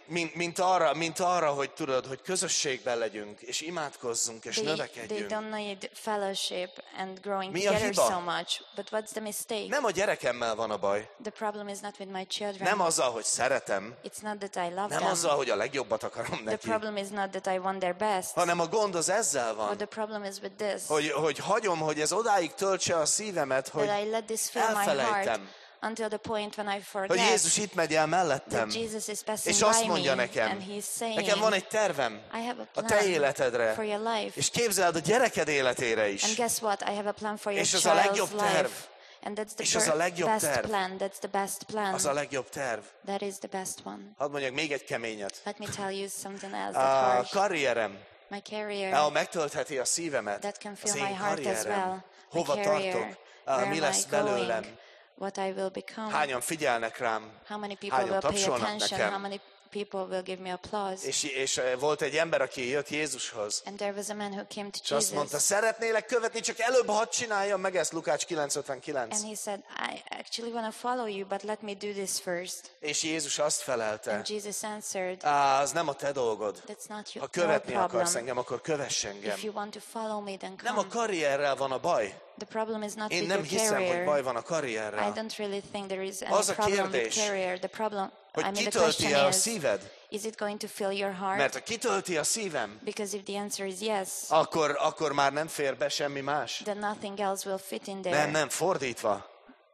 S1: mint arra, hogy tudod, hogy közösségben legyünk, és imádkozzunk, és
S2: They
S1: növekedjünk.
S2: don't need fellowship and growing
S1: Mi a
S2: together
S1: hiba?
S2: so much. But what's the mistake?
S1: Nem a gyerekemmel van a baj,
S2: The problem is not with my children.
S1: nem azzal, hogy szeretem,
S2: It's not that I love
S1: nem
S2: them.
S1: azzal, hogy a legjobbat akarom
S2: The
S1: neki,
S2: problem is not that I want their best.
S1: hanem a gond az ezzel
S2: But
S1: van,
S2: the problem is with this.
S1: hogy hagyom, hogy ez odáig töltse a szívemet, hogy
S2: That I let this fill my heart
S1: elfelejtem,
S2: until the point when I
S1: hogy
S2: forget
S1: Jézus itt megy el mellettem,
S2: that Jesus is passing
S1: és azt
S2: by
S1: mondja
S2: me
S1: nekem,
S2: and He's saying,
S1: nekem van egy tervem
S2: I have a
S1: a
S2: plan
S1: te életedre,
S2: for your life.
S1: és képzeld a gyereked életére
S2: And
S1: is.
S2: guess what? I have a plan for your
S1: És az a legjobb
S2: child's
S1: terv.
S2: life. And that's
S1: És
S2: the
S1: az a legjobb
S2: best
S1: terv.
S2: plan. That's the best plan.
S1: Az a legjobb terv.
S2: That is the best one.
S1: Hadd mondjak még egy keményet.
S2: Let me tell you something else
S1: A
S2: that's harsh.
S1: karrierem,
S2: My career,
S1: megtöltheti a szívemet,
S2: that can
S1: az
S2: fill my
S1: én
S2: heart as
S1: karrierem.
S2: well. My
S1: Hova
S2: career,
S1: tartok?
S2: where
S1: Mi
S2: am
S1: lesz
S2: I going?
S1: belőlem?
S2: What I will become.
S1: Hányan figyelnek rám?
S2: How many people
S1: Hányan
S2: will pay
S1: tapsolnak
S2: attention?
S1: nekem?
S2: How many people will give me applause?
S1: És volt egy ember, aki jött Jézushoz,
S2: And there was a man who came to
S1: és azt mondta,
S2: Jesus.
S1: szeretnélek követni, csak előbb hadd csináljam meg ezt, Lukács 9:59.
S2: And he said, I actually want to follow you, but let me do this first.
S1: És Jézus azt felelte,
S2: And Jesus answered,
S1: az nem a te dolgod.
S2: that's not
S1: Ha
S2: your
S1: követni akarsz
S2: problem.
S1: engem, akkor kövess engem.
S2: If you want to follow me, then
S1: Nem a
S2: come.
S1: karrierrel van a baj.
S2: The problem is not
S1: Én
S2: with
S1: nem
S2: your
S1: hiszem, hogy
S2: career.
S1: baj van a
S2: I
S1: karrierrel.
S2: don't really think there is any
S1: Az a
S2: problem with
S1: kérdés,
S2: career. The problem,
S1: Hogy
S2: the
S1: kitölti-e
S2: question
S1: a
S2: is,
S1: szíved?
S2: is it going to fill your heart?
S1: Mert ha kitölti a szívem,
S2: Because if the answer is yes,
S1: akkor már nem fér be semmi más.
S2: then nothing else will fit in there.
S1: Nem, fordítva.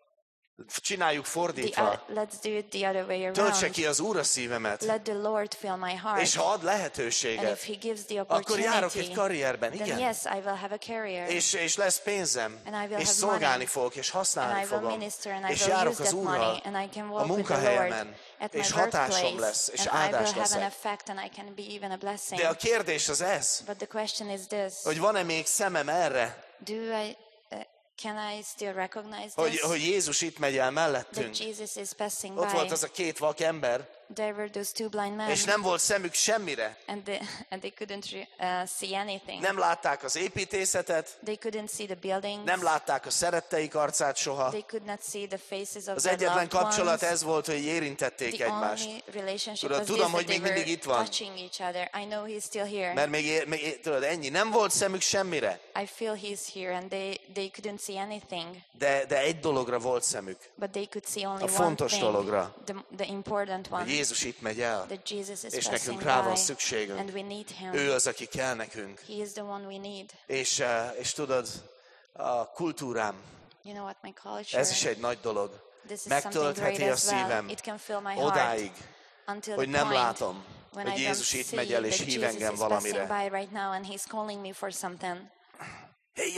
S1: Csináljuk fordítva.
S2: Let's do it the other way
S1: Töltse
S2: around.
S1: ki az Úr a szívemet,
S2: Let the Lord fill my heart.
S1: és ha ad
S2: And
S1: lehetőséget,
S2: if He gives the
S1: akkor járok egy
S2: opportunity,
S1: karrierben,
S2: then
S1: igen.
S2: yes, I will have a career.
S1: És lesz pénzem,
S2: And I will
S1: és
S2: have
S1: szolgálni
S2: money.
S1: fogok, és
S2: And
S1: használni
S2: I will
S1: fogom.
S2: minister and I
S1: És
S2: will
S1: járok
S2: use
S1: az
S2: that money
S1: Úrral
S2: and I can
S1: a
S2: walk with the Lord
S1: munkahelyemen,
S2: at my
S1: és hatásom
S2: workplace
S1: lesz, és
S2: and I
S1: áldás
S2: will have an
S1: leszek.
S2: effect and I can be even a blessing.
S1: De a kérdés az ez,
S2: But the question is this,
S1: hogy van-e még szemem erre,
S2: can I still recognize
S1: hogy
S2: this?
S1: Jézus itt megy el mellettünk.
S2: That Jesus is passing
S1: Ott volt
S2: by.
S1: az a két vak ember,
S2: There were those two blind men
S1: és nem volt szemük semmire.
S2: and they couldn't see anything.
S1: Nem látták az építészetet,
S2: They couldn't see the buildings.
S1: nem látták a szeretteik arcát soha.
S2: They could not see the faces of
S1: Az
S2: their
S1: egyetlen
S2: loved
S1: kapcsolat
S2: ones.
S1: ez volt, hogy érintették
S2: The
S1: egymást.
S2: only relationship
S1: Tudod,
S2: was this,
S1: tudom,
S2: that
S1: hogy
S2: they
S1: még mindig
S2: were
S1: itt van.
S2: touching each other. I know he's still here.
S1: Mert még tudod, ennyi. Nem volt szemük semmire,
S2: I feel he's here and they couldn't see anything.
S1: de egy dologra volt szemük.
S2: But they could see only
S1: A
S2: one
S1: fontos
S2: thing.
S1: dologra.
S2: The important one.
S1: Hogy Jézus itt megy el,
S2: That Jesus is
S1: és
S2: passing
S1: nekünk rá van
S2: by
S1: szükségünk.
S2: and we need him.
S1: Ő az, aki kell nekünk.
S2: He is the one we need.
S1: És tudod, a kultúrám,
S2: You know what, my culture,
S1: ez is egy nagy dolog.
S2: this is something great
S1: Megtöltheti a
S2: as well.
S1: szívem
S2: It can fill my heart
S1: odáig,
S2: until
S1: hogy
S2: the
S1: nem
S2: point
S1: látom,
S2: when
S1: hogy
S2: I don't
S1: Jézus itt
S2: see
S1: megy el, és
S2: that
S1: hív
S2: Jesus
S1: engem
S2: is passing
S1: valamire.
S2: by right now and he's calling me for something.
S1: Hé,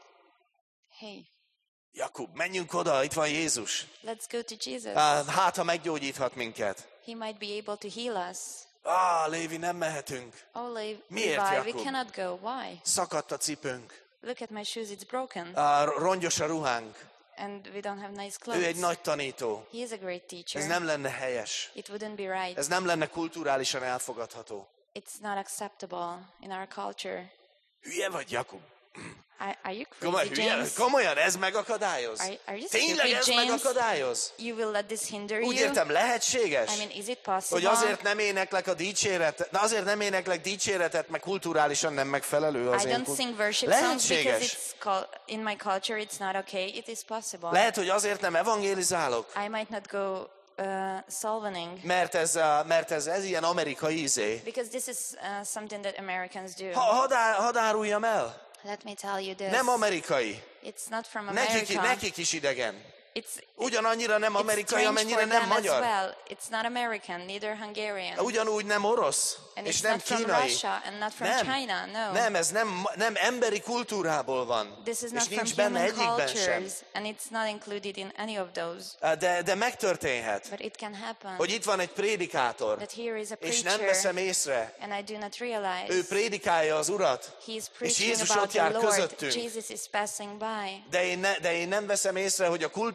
S2: Hey,
S1: Jakub, menjünk oda, itt van Jézus.
S2: let's go to Jesus.
S1: Hát, ha meggyógyíthat minket.
S2: He might be able to heal us.
S1: Lévi, nem mehetünk.
S2: Oh,
S1: Miért,
S2: Levi, we
S1: Jakub?
S2: cannot go. Why?
S1: Szakadt a cipőnk.
S2: Look at my shoes, it's broken.
S1: Rongyos a ruhánk.
S2: And we don't have nice
S1: Ő egy
S2: clothes.
S1: nagy tanító.
S2: He is a great teacher.
S1: Ez nem lenne helyes.
S2: It wouldn't be right.
S1: Ez nem lenne kulturálisan elfogadható.
S2: It's not acceptable in our culture.
S1: Hülye vagy, Jakub?
S2: Are you crazy, James?
S1: Komolyan, ez megakadályoz?
S2: Are you
S1: Tényleg
S2: stupid,
S1: ez
S2: James?
S1: megakadályoz?
S2: You will let this hinder
S1: Úgy
S2: you?
S1: értem, lehetséges?
S2: I mean, is it possible?
S1: Hogy azért nem éneklek a dicséretet, azért nem éneklek dicséretet, meg kulturálisan nem megfelelő az
S2: I
S1: én
S2: don't sing worship songs because
S1: Lehetséges.
S2: in my culture it's not okay. It is possible.
S1: Lehet, hogy azért nem evangélizálok,
S2: I might not go salvoning
S1: mert ez ilyen amerikai ízé.
S2: because this is something that Americans do.
S1: Hadd áruljam el,
S2: Let me tell you this.
S1: nem amerikai.
S2: It's not from America.
S1: Nekik is idegen.
S2: It's
S1: Ugyanannyira nem
S2: It's
S1: amerikai,
S2: strange
S1: amennyire
S2: for
S1: nem
S2: them as
S1: magyar.
S2: well. It's not American, neither Hungarian.
S1: Ugyanúgy nem orosz,
S2: And
S1: és
S2: it's
S1: nem
S2: not from
S1: kínai.
S2: Russia and not from
S1: Nem,
S2: China, no.
S1: nem, ez nem emberi kultúrából van.
S2: This is
S1: És
S2: not from
S1: nincs benne
S2: human
S1: egyikben sem.
S2: cultures, and it's not included in any of those.
S1: De megtörténhet,
S2: But it can happen
S1: hogy itt van egy prédikátor,
S2: that here is a
S1: és
S2: preacher,
S1: nem veszem észre.
S2: and I do not realize
S1: Ő prédikálja az Urat,
S2: he is
S1: és
S2: preaching
S1: Jézus
S2: about
S1: ott
S2: the
S1: jár
S2: Lord.
S1: közöttünk.
S2: Jesus is passing by.
S1: De én nem veszem észre, hogy a kultúrám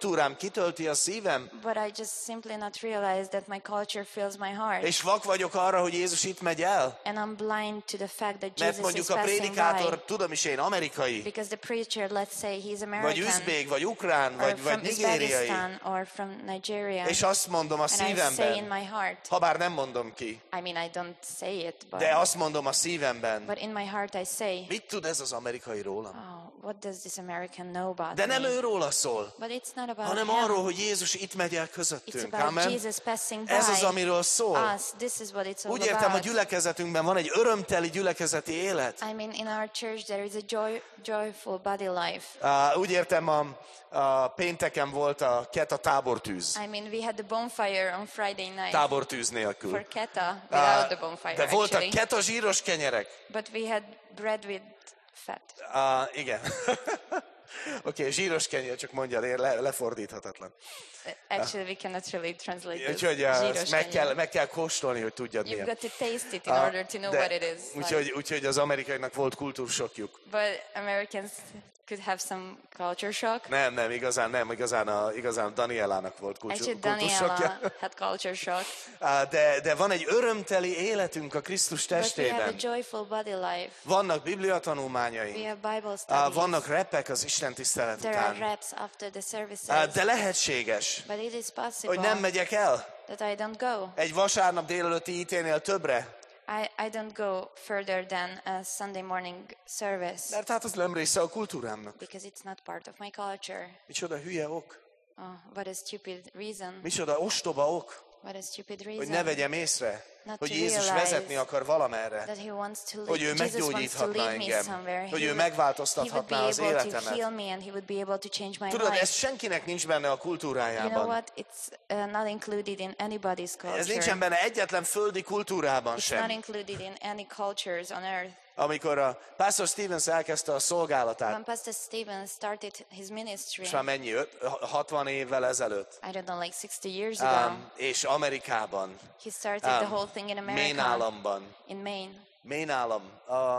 S1: kitölti a szívem,
S2: But I just simply not realize that my culture fills my heart.
S1: és vak vagyok arra, hogy Jézus itt megy el.
S2: And I'm blind to the fact that
S1: Mert
S2: Jesus is
S1: mondjuk a
S2: passing
S1: prédikátor,
S2: by.
S1: tudom is én, amerikai,
S2: Because the preacher, let's say he's
S1: vagy
S2: American,
S1: üzbég, vagy ukrán,
S2: or
S1: vagy
S2: from
S1: nigériai.
S2: Uzbekistan, or from Nigeria.
S1: És azt mondom a
S2: And I say in
S1: szívemben,
S2: my heart,
S1: ha bár nem mondom ki,
S2: I mean, I don't say it,
S1: de azt mondom a szívemben,
S2: but in my heart I say,
S1: mit tud ez az amerikai rólam?
S2: oh, what does this American know about
S1: De nem
S2: me?
S1: ő róla szól,
S2: But it's not about
S1: hanem
S2: him.
S1: arról, hogy Jézus itt megy el
S2: It's
S1: közöttünk.
S2: about
S1: Amen.
S2: Jesus passing by
S1: Ez az, amiről szól.
S2: us. This is what it's all
S1: Úgy értem, a
S2: about.
S1: gyülekezetünkben van egy örömteli gyülekezeti élet.
S2: I mean, in our church there is a joyful body life.
S1: Úgy értem, a pénteken volt a Keta tábortűz.
S2: I mean, we had the bonfire on Friday night
S1: Tábortűz nélkül.
S2: for Keta, without the bonfire
S1: De voltak
S2: actually.
S1: Keta zsíros kenyerek.
S2: But we had bread with fat.
S1: Igen. Oké, zsíros kenyér, csak mondja, lefordíthatatlan.
S2: Actually, we cannot really translate this.
S1: Úgyhogy
S2: Zsíros
S1: ezt
S2: kenyér.
S1: meg kell kóstolni, hogy tudjad
S2: You've
S1: milyen.
S2: got to taste it in order to know what it is. Like.
S1: Úgyhogy az amerikainak volt kultúrsokjuk.
S2: But Americans could have some culture shock.
S1: Nem, igazán Danielának volt
S2: Actually,
S1: kultúrsokja.
S2: Daniela had culture shock.
S1: De van egy örömteli életünk a Krisztus
S2: But we have a
S1: testében.
S2: joyful body life.
S1: Vannak
S2: We
S1: bibliatanulmányaink.
S2: have Bible studies.
S1: Vannak repek az Isten tisztelet
S2: There are
S1: után.
S2: reps after the services.
S1: De lehetséges,
S2: But it is possible
S1: hogy nem megyek el
S2: that I don't go.
S1: egy vasárnap délelőtti íténél többre.
S2: I don't go further than a Sunday morning service
S1: Mert hát az nem része a kultúrámnak.
S2: because it's not part of my culture.
S1: Micsoda hülye ok.
S2: Oh, what a stupid reason.
S1: Micsoda ostoba ok,
S2: What a stupid
S1: hogy
S2: reason.
S1: ne vegyem észre,
S2: Not
S1: hogy
S2: to
S1: Jézus
S2: realize
S1: vezetni akar valamerre.
S2: that he wants to
S1: Hogy ő
S2: lead, Jesus wants to
S1: meggyógyíthatna
S2: lead me
S1: engem,
S2: somewhere.
S1: hogy ő
S2: He would be
S1: megváltoztathatná az
S2: able to
S1: életemet.
S2: heal me and he would be able to change my
S1: Tudod,
S2: life.
S1: ez senkinek nincs benne a
S2: You know
S1: kultúrájában.
S2: what? It's not included in anybody's culture.
S1: Ez nincsen benne egyetlen földi kultúrában
S2: It's
S1: sem.
S2: not included in any cultures on earth.
S1: Amikor a Pastor Stevens elkezdte a szolgálatát,
S2: When Pastor Stephen started his ministry,
S1: és már mennyi, 60 évvel ezelőtt,
S2: I don't know, like 60 years ago,
S1: és Amerikában,
S2: he started the whole thing in America,
S1: Maine államban,
S2: in Maine.
S1: Maine állam,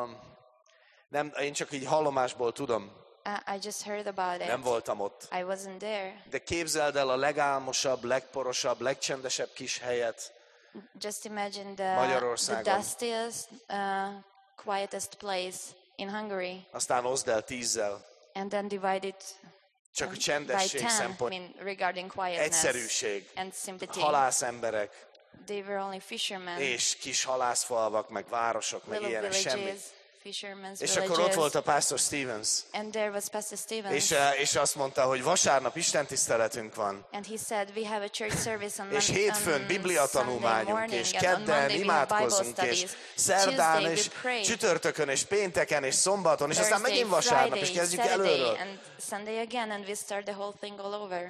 S1: nem, én csak így hallomásból tudom,
S2: I just heard about it.
S1: nem voltam ott.
S2: I wasn't there.
S1: De képzeld el a legálmosabb, legporosabb, legcsendesebb kis helyet,
S2: Just imagine the
S1: Magyarországon.
S2: dustiest, quietest place in Hungary,
S1: aztán oszd el 10-zel.
S2: and then divide it
S1: Csak a
S2: by
S1: csendesség
S2: 10. I
S1: szempont,
S2: mean, regarding quietness
S1: egyszerűség,
S2: and sympathy.
S1: halász emberek,
S2: They were only fishermen,
S1: és kis halászfalvak, meg városok, meg
S2: little
S1: ilyenek, semmi.
S2: villages, fishermen's
S1: És akkor ott
S2: villages.
S1: volt a Pastor Stevens,
S2: And there was Pastor Stevens.
S1: és azt mondta, hogy vasárnap Isten tiszteletünk van,
S2: And he said, we have a church service on
S1: és hétfőn bibliatanulmányunk, és kedden imádkozunk, és szerdán, és csütörtökön, és pénteken, és szombaton, és aztán megint vasárnap, és kezdjük előről.
S2: and Sunday again, and we start the whole thing all over.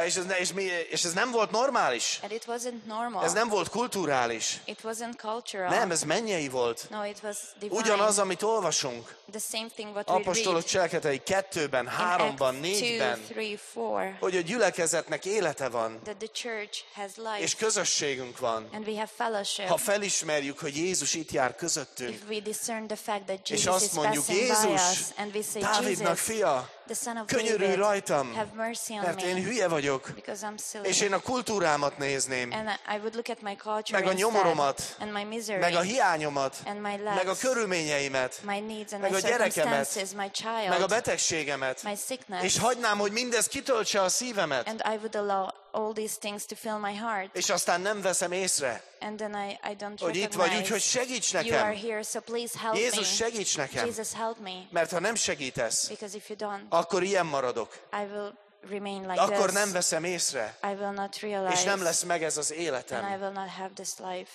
S1: És ez nem volt normális,
S2: And it wasn't normal.
S1: ez nem volt kulturális.
S2: It wasn't cultural.
S1: Nem, ez mennyei volt.
S2: No, it was divine.
S1: Ugyanaz, amit olvasunk.
S2: The same thing what we
S1: Apostolok
S2: read
S1: cselekedetei 2-ben, 3-ban,
S2: in Acts 2,
S1: 4-ben,
S2: 3, 4,
S1: hogy a gyülekezetnek élete van,
S2: that the church has life
S1: és közösségünk van.
S2: and we have fellowship.
S1: Ha felismerjük, hogy Jézus itt jár közöttünk,
S2: If we discern the fact that
S1: és
S2: Jesus
S1: azt
S2: is
S1: mondjuk,
S2: passing by
S1: Jézus,
S2: us, and we say,
S1: Dávidnak
S2: Jesus,
S1: fia,
S2: the son of
S1: könyörülj
S2: David,
S1: rajtam,
S2: have mercy on
S1: mert én
S2: me,
S1: hülye vagyok,
S2: because I'm silly.
S1: és én a kultúrámat nézném,
S2: And I would look at my culture
S1: meg a
S2: instead,
S1: nyomoromat,
S2: and my misery,
S1: meg a hiányomat,
S2: and my
S1: meg a
S2: lacks,
S1: körülményeimet,
S2: my needs and
S1: meg
S2: my
S1: a gyerekemet,
S2: circumstances, my child,
S1: meg a betegségemet,
S2: my sickness,
S1: és hagynám, hogy mindez kitöltse a szívemet,
S2: and I would allow all these things to fill my heart,
S1: és aztán nem veszem észre,
S2: and then I don't
S1: hogy itt vagy,
S2: recognize
S1: úgyhogy segíts
S2: you are
S1: nekem.
S2: here, so please help
S1: Jézus,
S2: me.
S1: segíts nekem,
S2: Jesus, help me,
S1: mert ha nem segítesz,
S2: because if you don't,
S1: akkor ilyen maradok.
S2: I will remain like
S1: Akkor nem
S2: this.
S1: veszem észre,
S2: I will not
S1: és
S2: realize,
S1: nem lesz meg ez az
S2: and I
S1: életem.
S2: will not have this life.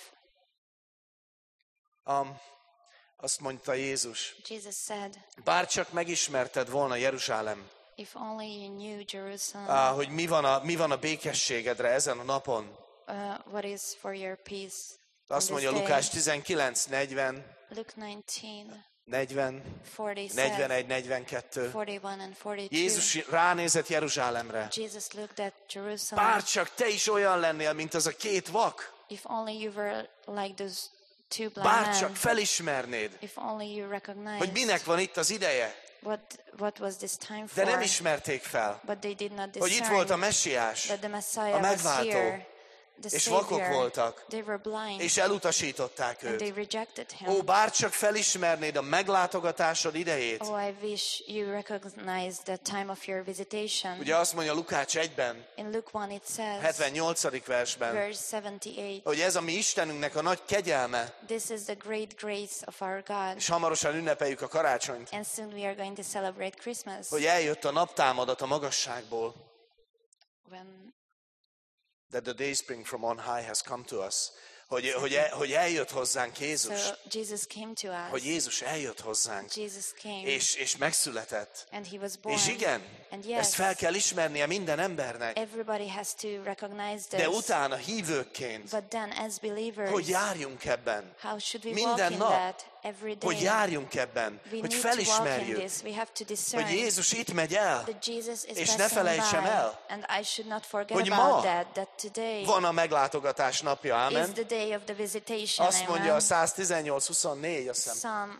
S1: Azt mondta Jézus,
S2: Jesus said,
S1: bár csak megismerted volna Jeruzsálem,
S2: if only you knew Jerusalem,
S1: hogy mi van a békességedre ezen a napon.
S2: what is for your peace.
S1: Azt
S2: on this
S1: mondja
S2: day.
S1: Lukás 19, 40,
S2: Luke 19,
S1: 40,
S2: 40
S1: 41, 42.
S2: 41 and 42.
S1: Jézus ránézett Jeruzsálemre.
S2: Jesus looked at Jerusalem.
S1: Bár csak te is olyan lennél, mint az a két vak.
S2: If only you were like those two blind
S1: Bár
S2: men.
S1: csak felismernéd,
S2: If only you recognize
S1: hogy minek van itt az ideje.
S2: what was this time
S1: De nem
S2: for?
S1: ismerték fel,
S2: But they did not
S1: hogy itt volt a
S2: discern
S1: Messiás,
S2: that the
S1: a
S2: Messiah was
S1: megváltó,
S2: here, the
S1: és vakok
S2: Savior.
S1: voltak,
S2: They were blind
S1: és elutasították
S2: and they
S1: őt.
S2: rejected him.
S1: Ó, bárcsak felismernéd a meglátogatásod idejét.
S2: Oh, I wish you recognized the time of your visitation.
S1: Ugye azt mondja Lukács 1-ben,
S2: In Luke 1 it says,
S1: 78. versben,
S2: verse 78,
S1: hogy ez a mi Istenünknek a nagy kegyelme,
S2: this is the great grace of our God.
S1: és hamarosan ünnepeljük a karácsonyt,
S2: And soon we are going to celebrate Christmas.
S1: hogy eljött a naptámadat a magasságból.
S2: When
S1: That the day spring from on high has come to us. Hogy eljött hozzánk Jézus.
S2: so Jesus came to us.
S1: Hogy Jézus eljött hozzánk.
S2: Jesus came
S1: És megszületett.
S2: and he was born.
S1: És igen,
S2: And yes,
S1: ezt fel kell ismernie minden embernek.
S2: everybody has to recognize
S1: De
S2: this.
S1: utána hívőkként,
S2: But then as believers,
S1: hogy járjunk ebben.
S2: how should we
S1: Minden
S2: walk in
S1: nap,
S2: that every day?
S1: Hogy járjunk ebben.
S2: We
S1: Hogy
S2: need to walk in
S1: felismerjük.
S2: this. We have to discern
S1: Hogy Jézus itt megy el.
S2: that Jesus is
S1: És ne
S2: passing
S1: felejtsem
S2: by.
S1: el,
S2: And I should not forget
S1: hogy
S2: about
S1: ma
S2: that today
S1: Van a meglátogatás napja.
S2: is
S1: Amen.
S2: the day of the visitation.
S1: Azt mondja a
S2: Amen.
S1: 118:24, azt hiszem.
S2: Psalm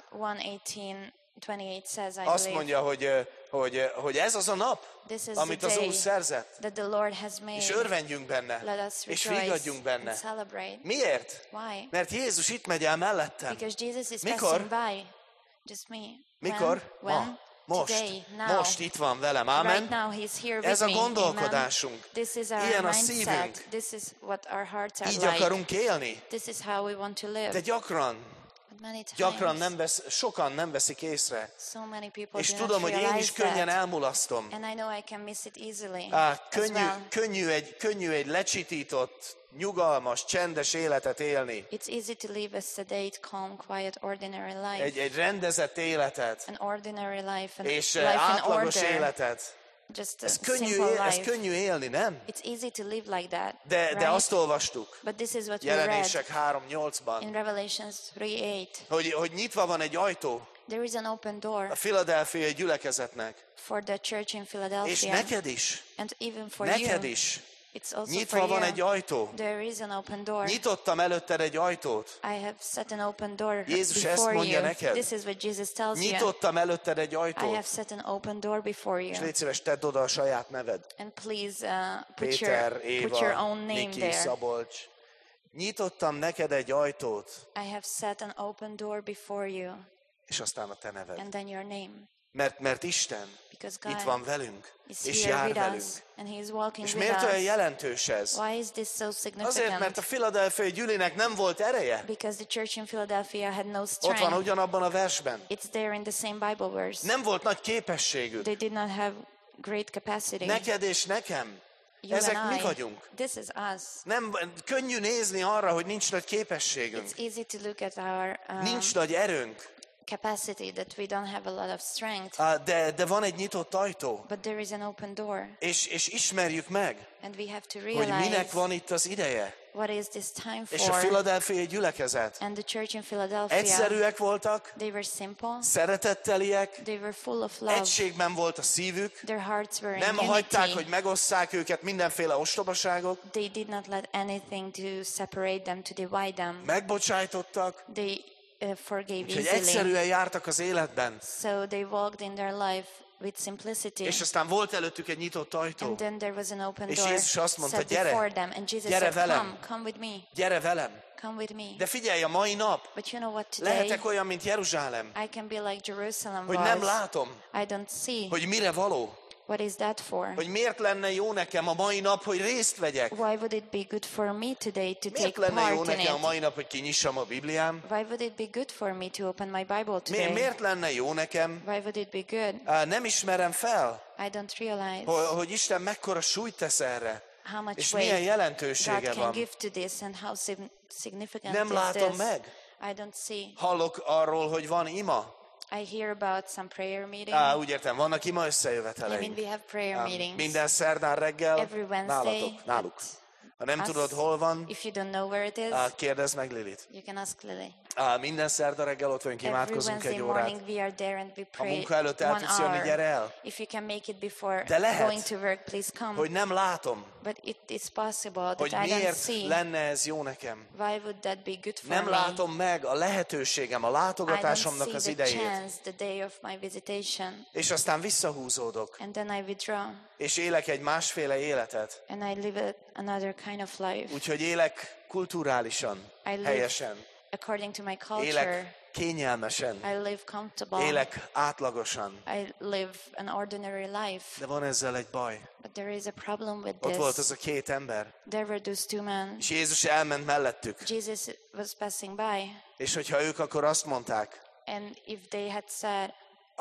S2: 118:28 says, I
S1: Azt
S2: believe,
S1: mondja, hogy ez az a nap,
S2: this is
S1: amit
S2: the
S1: az
S2: day
S1: Úr szerzett.
S2: that the Lord has made.
S1: És örvendjünk benne.
S2: Let us
S1: És
S2: rejoice
S1: viggadjunk
S2: and
S1: benne.
S2: celebrate.
S1: Miért?
S2: Why?
S1: Mert Jézus itt megy el mellettem.
S2: Because Jesus is
S1: Mikor?
S2: passing by. Just me.
S1: Mikor?
S2: When?
S1: Ma. Most.
S2: Today. Now.
S1: Most itt van velem.
S2: Right
S1: Amen.
S2: now he's here with
S1: Ez a
S2: me.
S1: gondolkodásunk.
S2: Amen. This is our
S1: Ilyen a
S2: mindset.
S1: szívünk.
S2: This is what our hearts are
S1: Így
S2: like.
S1: akarunk élni.
S2: This is how we want to live.
S1: De gyakran
S2: But many times,
S1: sokan nem veszik észre.
S2: so many people
S1: És
S2: do
S1: tudom,
S2: not
S1: hogy én is
S2: realize
S1: könnyen
S2: that.
S1: elmulasztom.
S2: And I know I can miss it easily as well.
S1: Könnyű egy lecsitított, nyugalmas, csendes életet élni.
S2: It's easy to live a sedate, calm, quiet, ordinary life.
S1: Egy rendezett életet.
S2: An ordinary life, an
S1: És
S2: life in
S1: átlagos
S2: order.
S1: életet.
S2: Just a
S1: Ez
S2: simple life.
S1: könnyű élni, nem?
S2: It's easy to live like that,
S1: De
S2: right?
S1: azt olvastuk,
S2: But this is what we read
S1: Jelenések 3:8-ban,
S2: in Revelations 3:8.
S1: hogy nyitva van egy ajtó
S2: There is an open
S1: a
S2: door
S1: Philadelphiai gyülekezetnek.
S2: for the church in
S1: És
S2: Philadelphia,
S1: neked is,
S2: and even for
S1: neked
S2: you.
S1: is.
S2: It's also
S1: Nyitva
S2: for
S1: van
S2: you.
S1: egy ajtó.
S2: There is an open door.
S1: Nyitottam előtted egy ajtót.
S2: I have set an open door
S1: Jézus ezt
S2: before
S1: mondja
S2: you.
S1: neked.
S2: This is what Jesus tells you.
S1: Nyitottam előtted egy
S2: I have
S1: ajtót.
S2: set an open door before
S1: És
S2: you.
S1: légy szíves, tedd oda a saját neved.
S2: And please put
S1: Péter,
S2: your
S1: Éva,
S2: own name
S1: Niki,
S2: there.
S1: Szabolcs. Nyitottam neked egy ajtót,
S2: I have set an open door before you,
S1: és aztán a te neved.
S2: and then your name.
S1: Mert Isten
S2: Because
S1: itt
S2: God
S1: van velünk,
S2: is
S1: és
S2: here
S1: jár
S2: with
S1: velünk.
S2: us, and He is walking
S1: És
S2: with
S1: miért olyan
S2: us.
S1: jelentős ez?
S2: Why is this so
S1: Azért,
S2: significant?
S1: mert a Philadelphia gyülének nem volt ereje.
S2: Because the church in Philadelphia had no
S1: Ott van
S2: strength.
S1: ugyanabban a versben.
S2: It's there in the same Bible verse.
S1: Nem volt nagy képességük.
S2: They did not have great capacity.
S1: Neked és nekem.
S2: You
S1: Ezek
S2: and
S1: mi
S2: I,
S1: vagyunk.
S2: this is us.
S1: Nem, könnyű nézni arra, hogy nincs nagy képességünk.
S2: It's easy to look at our
S1: Nincs nagy erőnk.
S2: capacity, that we don't have a lot of strength.
S1: De van egy nyitott ajtó.
S2: But there is an open door,
S1: És ismerjük meg,
S2: and we have to
S1: hogy
S2: realize
S1: minek van itt az ideje.
S2: what is this time
S1: És a
S2: for.
S1: Philadelphiai gyülekezet.
S2: And the church in Philadelphia,
S1: Egyszerűek voltak,
S2: they were simple,
S1: szeretetteliek,
S2: they were full of love,
S1: egységben volt a szívük,
S2: their hearts were
S1: nem
S2: in
S1: hagyták,
S2: unity.
S1: hogy megosszák őket mindenféle ostobaságok,
S2: They did not let anything to separate them, to divide them.
S1: megbocsájtottak,
S2: They forgave
S1: úgyhogy
S2: easily.
S1: egyszerűen jártak az életben.
S2: So they walked in their life with simplicity.
S1: És aztán volt előttük egy nyitott ajtó.
S2: And then there was an open
S1: És
S2: door
S1: Jézus azt mondta,
S2: set
S1: gyere,
S2: before them. And Jesus
S1: gyere
S2: said,
S1: velem.
S2: come with me,
S1: Gyere velem.
S2: come with me.
S1: De figyelj, a mai nap
S2: But you know what, today
S1: lehetek olyan, mint Jeruzsálem,
S2: I can be like Jerusalem
S1: hogy nem
S2: was.
S1: látom,
S2: I don't see.
S1: hogy mire való,
S2: What is that for?
S1: hogy miért lenne jó nekem a mai nap, hogy részt vegyek.
S2: Why would it be good for me today to
S1: Miért
S2: take
S1: lenne jó
S2: part in
S1: nekem a
S2: it?
S1: mai nap, hogy kinyissam a Bibliám?
S2: Why would it be good for me to open my Bible today?
S1: Miért lenne jó nekem?
S2: Why would it be good?
S1: Nem ismerem fel,
S2: I don't realize
S1: hogy Isten mekkora súlyt tesz erre,
S2: how much
S1: és milyen
S2: weight
S1: jelentősége
S2: God can
S1: van.
S2: give to this and how significant
S1: Nem
S2: is
S1: látom
S2: this.
S1: meg.
S2: I don't see.
S1: Hallok arról, hogy van ima.
S2: I hear about some prayer meeting.
S1: Úgy értem, vannak ima
S2: I mean,
S1: összejöveteleink.
S2: we have prayer meetings
S1: Minden szerdán reggel
S2: every Wednesday
S1: náluk.
S2: at
S1: Ha nem
S2: us.
S1: tudod, hol van,
S2: If you don't know where it is,
S1: kérdezd meg Lilit.
S2: you can ask Lily.
S1: Minden szerda reggel ott vagyunk,
S2: Every
S1: imádkozunk
S2: Wednesday
S1: egy órát.
S2: morning we are there and we
S1: Ha
S2: pray
S1: munka előtt el
S2: 1
S1: tudsz jönni, gyere
S2: hour.
S1: el.
S2: If you can make it before
S1: De lehet,
S2: going to work, please come.
S1: Hogy nem látom,
S2: But it is possible
S1: hogy
S2: that I don't
S1: miért
S2: see.
S1: lenne ez jó nekem.
S2: Why would that be good for
S1: Nem
S2: me?
S1: látom meg a lehetőségem, a
S2: I don't
S1: látogatásomnak az
S2: see the
S1: idejét.
S2: chance, the day of my visitation.
S1: És aztán visszahúzódok,
S2: And then I withdraw.
S1: és élek egy másféle életet.
S2: And I live another kind of life.
S1: Úgyhogy élek kulturálisan,
S2: I live
S1: helyesen.
S2: according to my culture.
S1: Élek kényelmesen.
S2: I live comfortable.
S1: Élek átlagosan.
S2: I live an ordinary life.
S1: De van ezzel egy baj.
S2: But there is a problem with
S1: Ott volt az
S2: this.
S1: a két ember,
S2: There were those two men.
S1: és Jézus elment mellettük.
S2: Jesus was passing by.
S1: És hogyha ők akkor azt mondták,
S2: And if they had said,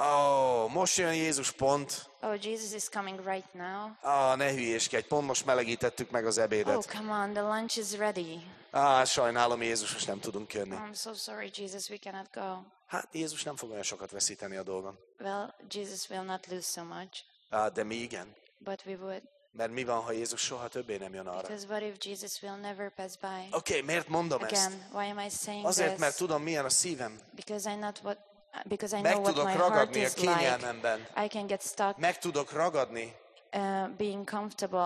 S1: most jön Jézus pont,
S2: oh, Jesus is coming right now.
S1: ne hülyéskedj, pont most melegítettük meg az
S2: Oh,
S1: ebédet.
S2: come on, the lunch is ready.
S1: Sajnálom, Jézus, most nem tudunk jönni.
S2: I'm so sorry, Jesus, we cannot go.
S1: Hát Jézus nem fog olyan sokat veszíteni a dolgon.
S2: Well, Jesus will not lose so much,
S1: De mi igen.
S2: but we would.
S1: Mert mi van, ha Jézus soha többé nem jön arra?
S2: Because what if Jesus will never pass by?
S1: Oké, miért mondom ezt?
S2: Again, why am I saying
S1: Azért, mert
S2: this?
S1: tudom, milyen a szívem.
S2: Because I know
S1: Meg
S2: what
S1: tudok
S2: my heart
S1: ragadni a
S2: is like.
S1: kényelmemben.
S2: I can get stuck
S1: Meg tudok ragadni
S2: being comfortable.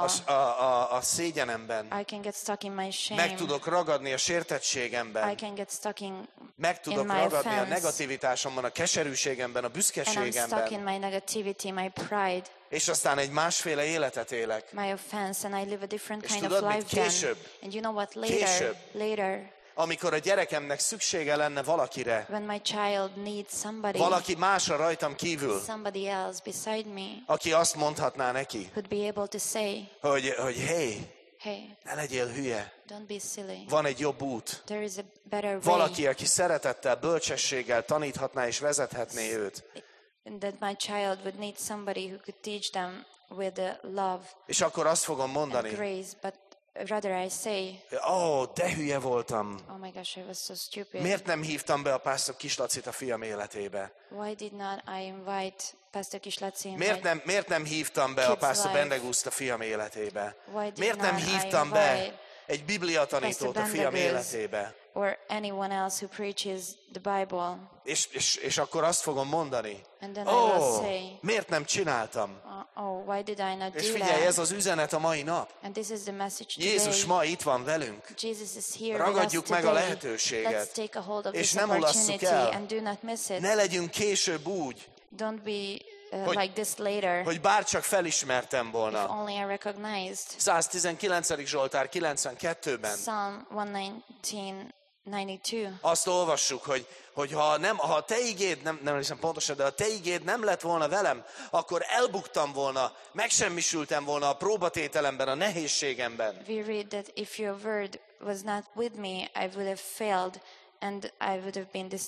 S1: a szégyenemben.
S2: I can get stuck in my shame.
S1: Meg tudok ragadni a
S2: I
S1: sértettségemben.
S2: can get stuck in
S1: Meg tudok
S2: my
S1: ragadni a
S2: offense.
S1: negativitásomban, a keserűségemben, a
S2: and I'm stuck
S1: büszkeségemben.
S2: in my negativity, my pride,
S1: És aztán egy másféle életet élek.
S2: my offense, and I live a different
S1: És
S2: kind
S1: tudod
S2: of
S1: mit?
S2: life then.
S1: Később.
S2: And you know what?
S1: Később.
S2: Later,
S1: Amikor a gyerekemnek szüksége lenne valakire,
S2: when my child needs
S1: valaki másra rajtam kívül,
S2: somebody else beside me,
S1: aki azt mondhatná neki,
S2: would be able to say,
S1: hogy hey,
S2: hey,
S1: ne legyél hülye,
S2: don't be silly.
S1: van egy jobb út.
S2: There is a better way.
S1: Valaki, aki szeretettel, bölcsességgel taníthatná és vezethetné őt.
S2: And that my child would need somebody who could teach them with love
S1: És akkor azt fogom
S2: and
S1: mondani,
S2: grace, but rather I say,
S1: de hülye voltam.
S2: oh my gosh, I was so stupid.
S1: Miért nem hívtam be a pásztor Kislacit a fiam életébe?
S2: Why did not I invite Pastor Kislaci in
S1: Miért nem hívtam be a
S2: Kids
S1: pásztor
S2: Life.
S1: Bendegúzt a fiam életébe?
S2: Why did
S1: Miért nem
S2: not I
S1: hívtam be
S2: invite
S1: egy bibliatanítót a
S2: Pastor
S1: fiam
S2: Bendegúz?
S1: életébe?
S2: or anyone else who preaches the Bible?
S1: És akkor azt fogom mondani,
S2: And then I will say,
S1: miért nem csináltam?
S2: why did I not
S1: És
S2: do
S1: figyelj, ez
S2: that?
S1: az üzenet a mai nap.
S2: And this is the message
S1: Jézus
S2: today.
S1: ma itt van velünk.
S2: Jesus is here with us
S1: Ragadjuk meg a
S2: today.
S1: lehetőséget.
S2: Let's take a hold of
S1: És
S2: this
S1: nem ulasszuk
S2: opportunity
S1: el.
S2: and do not miss it.
S1: Ne legyünk később úgy,
S2: Don't be
S1: Hogy-
S2: like this later.
S1: hogy bárcsak felismertem
S2: If
S1: volna.
S2: only I recognized.
S1: 119. Zsoltár 92-ben
S2: Psalm 119:92.
S1: azt olvassuk, hogy ha a te igéd, nem hiszem pontosan, de ha te igéd nem lett volna velem, akkor elbuktam volna, megsemmisültem volna a próbatételemben, a nehézségemben.
S2: We read that if your word was not with me, I would have failed and I would have been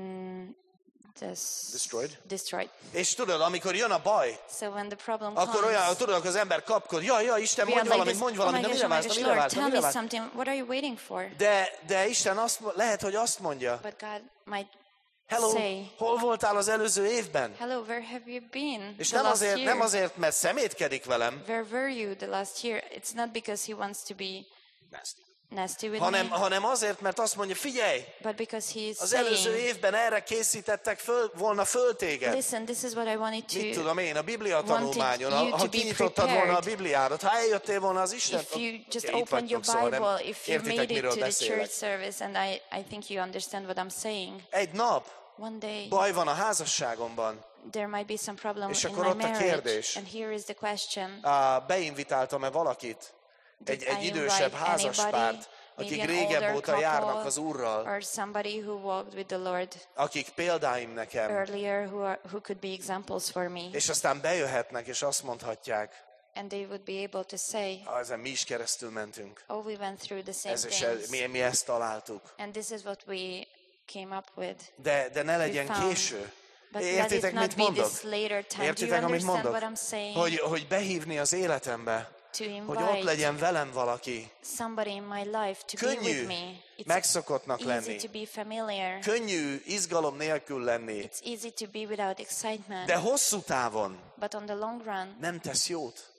S2: destroyed.
S1: És tudod, amikor jön a baj,
S2: So when the problem
S1: akkor olyan,
S2: comes,
S1: tudod, akkor az ember kapkod, Isten,
S2: we are
S1: mondj
S2: like this,
S1: valamit,
S2: oh my
S1: de
S2: gosh,
S1: mire
S2: oh my
S1: vársz,
S2: gosh,
S1: mire
S2: Lord,
S1: vársz,
S2: tell
S1: mire
S2: me
S1: vársz?
S2: something. What are you waiting for?
S1: De Isten lehet, hogy azt mondja,
S2: But God might
S1: hello,
S2: say,
S1: hol voltál az előző évben?
S2: hello, where have you been
S1: És
S2: the last year?
S1: nem azért, mert szemétkedik velem,
S2: Where were you the last year? It's not because he wants to be nasty with me,
S1: hanem azért, mert azt mondja, figyelj,
S2: but because he is
S1: az előző
S2: saying,
S1: évben erre készítettek volna föl téged.
S2: listen, this is what I wanted
S1: Mit
S2: to,
S1: tudom én, a Biblia tanulmányon,
S2: wanted you
S1: ha
S2: to be
S1: kinyitottad volna a
S2: prepared.
S1: Bibliádat, ha eljöttél volna az Isten,
S2: if you just
S1: itt
S2: opened your
S1: vagytok, szóval nem
S2: Bible, if you
S1: értitek,
S2: made it
S1: miről
S2: to the
S1: beszélek.
S2: church service, and I think you understand what I'm saying,
S1: Egy nap
S2: one day
S1: baj van a házasságomban,
S2: there might be some problem
S1: És
S2: in
S1: akkor
S2: my
S1: ott a
S2: marriage,
S1: kérdés.
S2: and here is the question,
S1: beinvitáltam-e valakit,
S2: did
S1: egy
S2: I
S1: idősebb
S2: invite
S1: házaspárt,
S2: anybody,
S1: akik
S2: maybe an
S1: régebb
S2: older
S1: óta járnak
S2: couple,
S1: az Úrral,
S2: or somebody who walked with the Lord
S1: akik példáim nekem,
S2: earlier, who could be examples for me,
S1: és aztán bejöhetnek, és azt mondhatják,
S2: and they would be able to say,
S1: ezen mi is keresztül mentünk,
S2: oh, we went through the same
S1: és
S2: things,
S1: mi ezt találtuk.
S2: and this is what we came up with.
S1: De ne legyen
S2: found.
S1: késő.
S2: But let it
S1: Értitek,
S2: not
S1: mit
S2: be
S1: mondok?
S2: this later time. Do you
S1: Értitek, amit
S2: understand
S1: mondok?
S2: what I'm saying?
S1: Hogy behívni az életembe,
S2: To
S1: hogy ott
S2: invite
S1: legyen velem valaki.
S2: somebody in my life to be with
S1: Könnyű
S2: me. It's
S1: megszokottnak
S2: easy
S1: lenni.
S2: to be familiar.
S1: Könnyű izgalom nélkül lenni.
S2: It's easy to be without excitement.
S1: De hosszú távon
S2: But on the long run,
S1: nem tesz jót.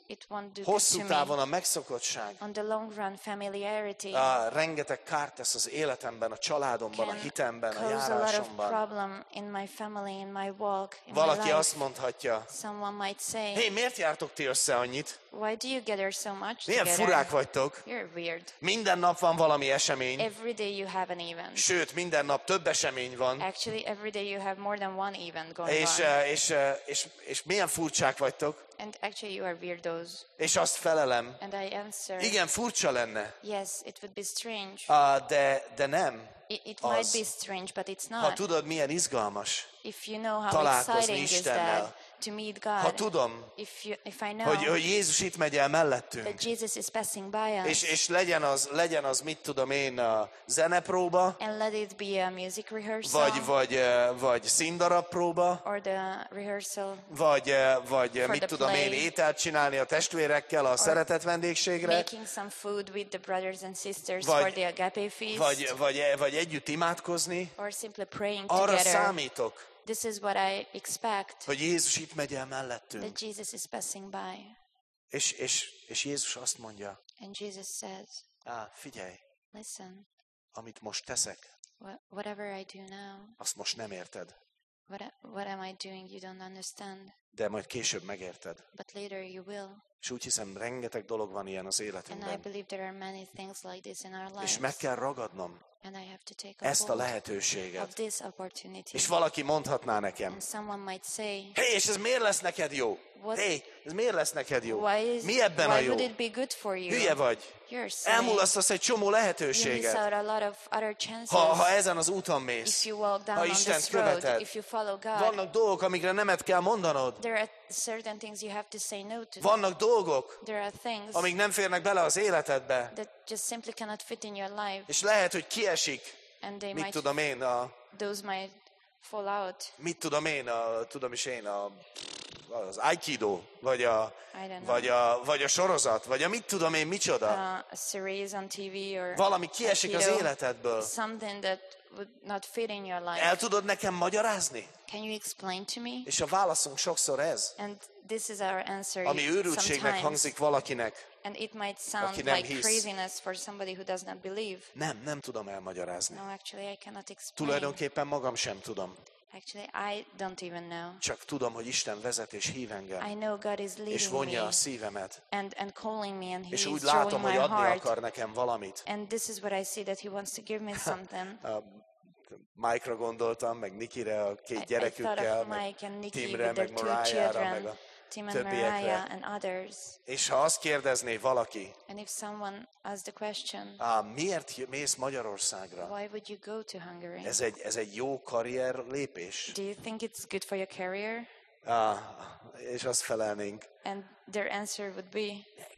S2: it won't do good
S1: Hosszú
S2: to
S1: távon
S2: me.
S1: a megszokottság
S2: On the long run, familiarity
S1: rengeteg kárt tesz az életemben, a családomban, a
S2: can
S1: hitemben, a
S2: cause a lot of
S1: járásomban.
S2: problem in my family, in my walk, in my
S1: Valaki
S2: life.
S1: azt mondhatja,
S2: Someone might say,
S1: hé, miért jártok ti össze annyit?
S2: why do you gather so much
S1: Milyen
S2: together?
S1: furák vagytok?
S2: You're weird.
S1: Minden nap van valami esemény,
S2: Every day you have an event.
S1: sőt, minden nap több esemény van.
S2: Actually, every day you have more than one event going
S1: És,
S2: on.
S1: és milyen furcsák vagytok?
S2: And actually you are weirdos.
S1: És azt felelem,
S2: And I answer,
S1: igen, furcsa lenne,
S2: yes, it would be strange.
S1: de nem.
S2: It
S1: az.
S2: might be strange, but it's
S1: Ha
S2: not.
S1: tudod, milyen izgalmas,
S2: If you know how
S1: találkozni
S2: exciting is
S1: Istennel.
S2: that to meet
S1: ha
S2: God,
S1: tudom,
S2: if I know
S1: hogy Jézus itt megy el mellettünk,
S2: that Jesus is passing by us,
S1: és legyen az, mit tudom én, a zenepróba,
S2: and let it be a music rehearsal
S1: vagy színdarab próba,
S2: or the rehearsal,
S1: vagy
S2: For
S1: mit
S2: the
S1: tudom én,
S2: play.
S1: ételt csinálni a testvérekkel a szeretett vendégségre,
S2: making some food with the brothers and sisters
S1: Vagy-
S2: for the agape feast,
S1: vagy együtt imádkozni,
S2: or simply praying
S1: arra
S2: together.
S1: számítok,
S2: This is what I expect,
S1: hogy Jézus itt megy el mellettünk.
S2: that Jesus is passing by.
S1: És Jézus azt mondja,
S2: And Jesus says,
S1: figyelj,
S2: listen,
S1: amit most teszek,
S2: whatever I do now,
S1: azt most nem érted,
S2: what am I doing you don't understand,
S1: de majd később megérted.
S2: but later you will.
S1: És úgy hiszem, rengeteg dolog van ilyen az
S2: And I
S1: életünkben.
S2: believe there are many things like this in our lives.
S1: És meg kell ragadnom
S2: And I have to take a
S1: ezt a
S2: hold of
S1: lehetőséget.
S2: this opportunity.
S1: És valaki mondhatná nekem,
S2: And someone might say,
S1: hé, és ez miért lesz neked jó?
S2: What-
S1: Hé, ez miért lesz neked jó?
S2: why
S1: Mi ebben a
S2: would
S1: jó?
S2: it be good for you?
S1: Hülye vagy.
S2: You're silly.
S1: Elmulasztasz egy csomó
S2: You miss
S1: lehetőséget,
S2: out a lot of other chances
S1: ha ezen az úton
S2: if
S1: mész.
S2: you walk down
S1: Ha
S2: on
S1: Istent
S2: this road,
S1: követed.
S2: if you follow God.
S1: Vannak dolgok, amikre nemet kell mondanod.
S2: There are certain things you have to say no to.
S1: Vannak dolgok,
S2: There are things
S1: amik nem férnek bele az életedbe.
S2: that just simply cannot fit in your life,
S1: És lehet, hogy kiesik,
S2: and they
S1: mit
S2: might,
S1: tudom én,
S2: those might fall out.
S1: mit tudom én, az Aikido, vagy a,
S2: I don't know.
S1: vagy a sorozat, vagy a mit tudom én micsoda.
S2: A series on TV or
S1: Valami kiesik az
S2: Aikido,
S1: életedből.
S2: something that would not fit in your life.
S1: El tudod nekem magyarázni?
S2: Can you explain to me?
S1: És a válaszunk sokszor ez,
S2: And this is our answer
S1: ami őrültségnek
S2: sometimes.
S1: hangzik valakinek.
S2: And it might sound
S1: Aki nem
S2: like
S1: hisz.
S2: craziness for somebody who does not believe.
S1: Nem tudom elmagyarázni.
S2: No, actually, I cannot explain.
S1: Tulajdonképpen magam sem tudom.
S2: Actually, I don't even know.
S1: Csak tudom, hogy Isten vezet és hív engem,
S2: I know God is
S1: és
S2: leading
S1: vonja
S2: me
S1: a szívemet.
S2: and calling me, and He
S1: És
S2: is
S1: úgy
S2: drawing
S1: látom,
S2: my
S1: hogy adni
S2: heart.
S1: akar nekem valamit.
S2: And this is what I see, that He wants to give me something.
S1: Mike-ra gondoltam, meg Nikire, a
S2: I
S1: két
S2: thought
S1: gyerekükkel,
S2: of
S1: meg
S2: Mike and Nikki
S1: Timre,
S2: with their
S1: meg
S2: two
S1: Mariah-ra, meg
S2: children,
S1: a
S2: Tim and
S1: többiekre.
S2: Mariah and others.
S1: És ha azt kérdezné valaki,
S2: And if someone asked the question,
S1: miért mész Magyarországra?
S2: why would you go to Hungary?
S1: Ez egy jó karrier lépés?
S2: Do you think it's good for your career?
S1: És azt felelnénk,
S2: And their answer would be,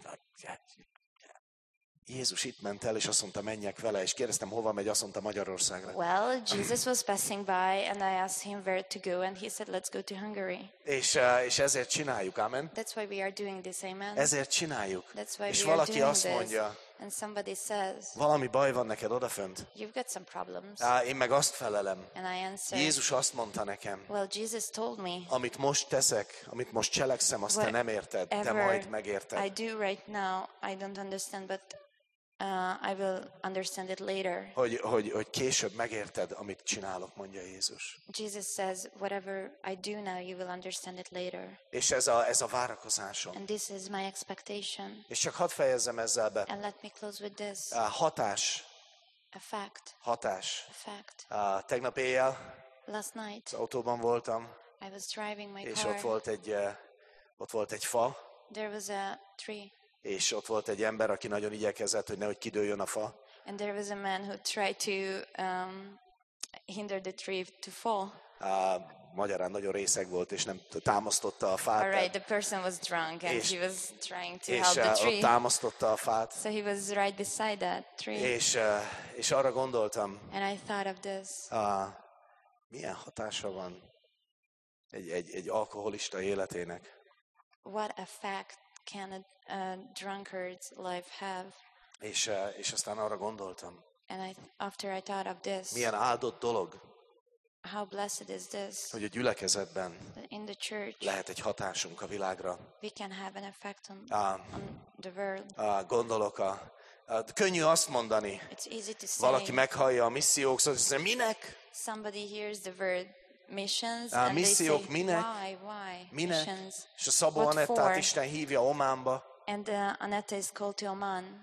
S1: Jézus itt ment el, és azt mondta, menjek vele, és kérdeztem, hova megy, azt mondta, Magyarországra.
S2: well, Jesus was passing by, and I asked him where to go, and he said, let's go to Hungary.
S1: És ezért csináljuk, amen?
S2: That's why we are doing this, amen?
S1: Ezért csináljuk.
S2: That's why
S1: És
S2: we are
S1: valaki
S2: doing
S1: azt
S2: this.
S1: mondja,
S2: And somebody says,
S1: valami baj van neked odafönt.
S2: you've got some problems.
S1: Én meg azt felelem.
S2: And I answer,
S1: Jézus azt mondta nekem,
S2: well, Jesus told me,
S1: amit most teszek, amit most cselekszem, azt te nem érted, te
S2: whatever
S1: majd
S2: I
S1: megérted.
S2: do right now, I don't understand, but I will understand it later.
S1: Hogy később megérted, amit csinálok, mondja Jézus.
S2: Jesus says, whatever I do now, you will understand it later.
S1: És ez a várakozásom.
S2: And this is my expectation.
S1: És csak hadd fejezzem ezzel be.
S2: And let me close with this.
S1: Hatás.
S2: A fact.
S1: Hatás.
S2: A fact.
S1: Tegnap éjjel
S2: Last night,
S1: az autóban voltam,
S2: I was driving my
S1: és
S2: car.
S1: ott volt egy fa,
S2: There was a tree.
S1: és ott volt egy ember, aki nagyon igyekezett, hogy nehogy kidőljön a fa.
S2: And there was a man who tried to hinder the tree to fall.
S1: Magyarán nagyon részeg volt, és nem támasztotta a fát.
S2: All right, the person was drunk, and
S1: És-
S2: he was trying to
S1: És
S2: help the
S1: ott
S2: tree.
S1: támasztotta a fát.
S2: So he was right beside that tree.
S1: És arra gondoltam,
S2: And I thought of this.
S1: milyen hatása van egy alkoholista életének.
S2: What effect can a drunkard's life have?
S1: És aztán arra gondoltam,
S2: And after I thought of this,
S1: milyen áldott dolog,
S2: how blessed is this?
S1: hogy a gyülekezetben
S2: That in the church
S1: lehet egy hatásunk a világra.
S2: we can have an effect on the world.
S1: Gondolok könnyű azt mondani,
S2: It's easy to
S1: valaki
S2: say.
S1: meghallja a missziók szót, és mondja, minek?
S2: Somebody hears the word missions and they
S1: missziók
S2: say,
S1: minek?
S2: why?
S1: Minek?
S2: Missions.
S1: És a Szabó
S2: What
S1: Anettát
S2: for?
S1: Isten hívja Ománba,
S2: And Anetta is called to Oman,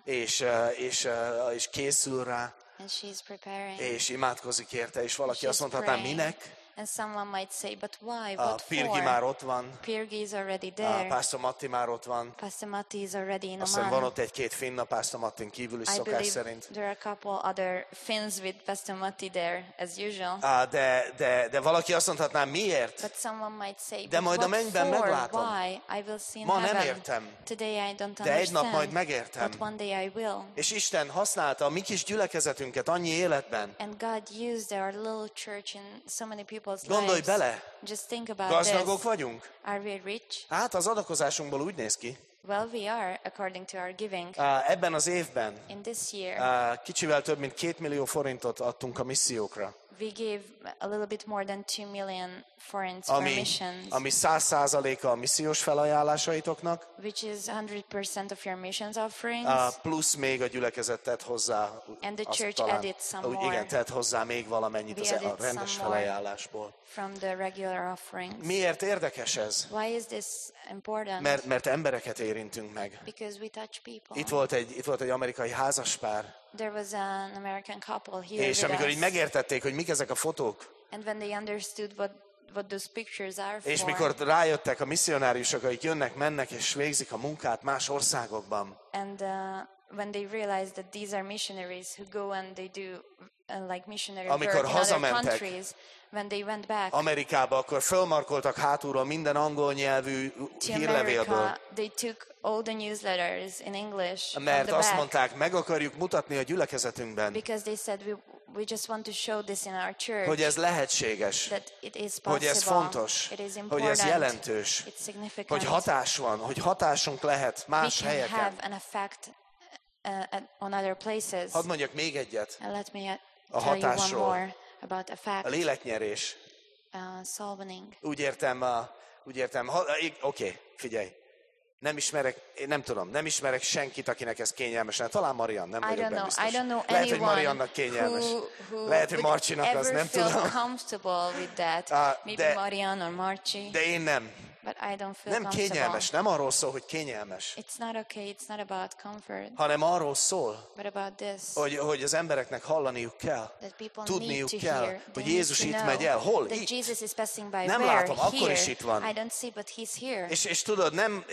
S1: és készül rá,
S2: and she's preparing.
S1: és imádkozik érte, és valaki
S2: She's
S1: azt mondhatná,
S2: praying.
S1: minek?
S2: And someone might say, but why?
S1: A
S2: What
S1: Pirgi már
S2: for?
S1: ott van,
S2: Pirgi is already
S1: a
S2: there.
S1: Pásztor Matti már ott van,
S2: Pastor Matti is already in
S1: azt hiszem van
S2: Oman.
S1: ott egy-két finn a Pásztor Mattin kívül is
S2: I
S1: szokás
S2: believe
S1: szerint.
S2: there are a couple other Finns with Pastor Matti there, as usual.
S1: De valaki azt mondhatná, miért?
S2: But someone might say,
S1: De majd a
S2: what
S1: mennyben
S2: for?
S1: meglátom.
S2: Why? I will see in
S1: Ma nem
S2: heaven.
S1: értem,
S2: Today I don't
S1: de egy nap majd
S2: understand,
S1: megértem.
S2: but one day I will.
S1: És Isten használta a mi kis gyülekezetünket annyi életben.
S2: And God used our little church in so many people's
S1: Gondolj
S2: lives.
S1: bele,
S2: Just think about
S1: gazdagok
S2: this.
S1: vagyunk?
S2: Are we rich?
S1: Hát az adakozásunkból úgy néz ki.
S2: Well, we are, according to our giving.
S1: Ebben az évben
S2: In this year,
S1: kicsivel több mint 2 millió forintot adtunk a missziókra,
S2: we gave a little bit more than 2 million forints for missions,
S1: ami 100%-a a missziós felajánlásaitoknak,
S2: which is 100% of your missions offerings.
S1: plusz még a gyülekezet tett hozzá,
S2: And the
S1: azt
S2: church
S1: talán-
S2: added some
S1: úgy,
S2: more.
S1: igen, tett hozzá még valamennyit
S2: We
S1: a
S2: added
S1: rendes
S2: some more.
S1: felajánlásból.
S2: From the regular offerings.
S1: Miért érdekes ez?
S2: Why is this important?
S1: Mert embereket érintünk meg.
S2: Because we touch people.
S1: Itt volt egy amerikai házaspár,
S2: There was an American couple here
S1: és
S2: with
S1: amikor
S2: us.
S1: így megértették, hogy mik ezek a fotók,
S2: And when they understood what those pictures are
S1: és
S2: for,
S1: mikor rájöttek a misszionáriusok, akik jönnek, mennek és végzik a munkát más országokban,
S2: and when they realized that these are missionaries who go and they do like missionary
S1: Amikor
S2: work in other
S1: hazamentek,
S2: countries, when they went back
S1: Amerikába, akkor fölmarkoltak hátulról minden angol nyelvű
S2: to
S1: hírlevélből,
S2: America, they took all the newsletters in English from
S1: mert
S2: the
S1: azt
S2: back
S1: mondták, meg akarjuk mutatni a gyülekezetünkben,
S2: because they said we just want to show this in our church,
S1: hogy ez lehetséges,
S2: that it is
S1: hogy ez
S2: possible,
S1: fontos,
S2: it is
S1: hogy
S2: important,
S1: ez jelentős,
S2: it's significant,
S1: hogy hatás van, hogy hatásunk lehet
S2: we
S1: más
S2: can have
S1: helyeken.
S2: an effect on other places.
S1: Hadd mondjak még egyet,
S2: And let me
S1: a
S2: tell you one
S1: hatásról.
S2: more about
S1: a
S2: effect,
S1: léleknyerés.
S2: solvening.
S1: Úgy értem, oké, figyelj, nem ismerek senkit, akinek ez kényelmes. Talán Marian, nem vagyok benne biztos.
S2: I don't know
S1: Lehet, hogy
S2: anyone
S1: Mariannak kényelmes.
S2: who
S1: Lehet, hogy
S2: would
S1: Marcsinak az,
S2: ever
S1: nem
S2: feel
S1: tudom.
S2: comfortable with that. Maybe
S1: de-
S2: Marian or Marci,
S1: De én nem.
S2: but I don't feel
S1: Nem
S2: comfortable.
S1: kényelmes, nem arról szól, hogy kényelmes,
S2: It's not okay. It's not about comfort,
S1: hanem arról szól,
S2: but about this.
S1: hogy az embereknek hallaniuk kell.
S2: That people
S1: Tudniuk
S2: need to
S1: kell,
S2: hear.
S1: hogy
S2: They
S1: Jézus
S2: need
S1: itt
S2: to
S1: megy el. Hol?
S2: that
S1: Itt.
S2: Jesus is passing by.
S1: Nem
S2: Where?
S1: látom, akkor
S2: Here.
S1: is itt van.
S2: I don't see, but he's here.
S1: És tudod,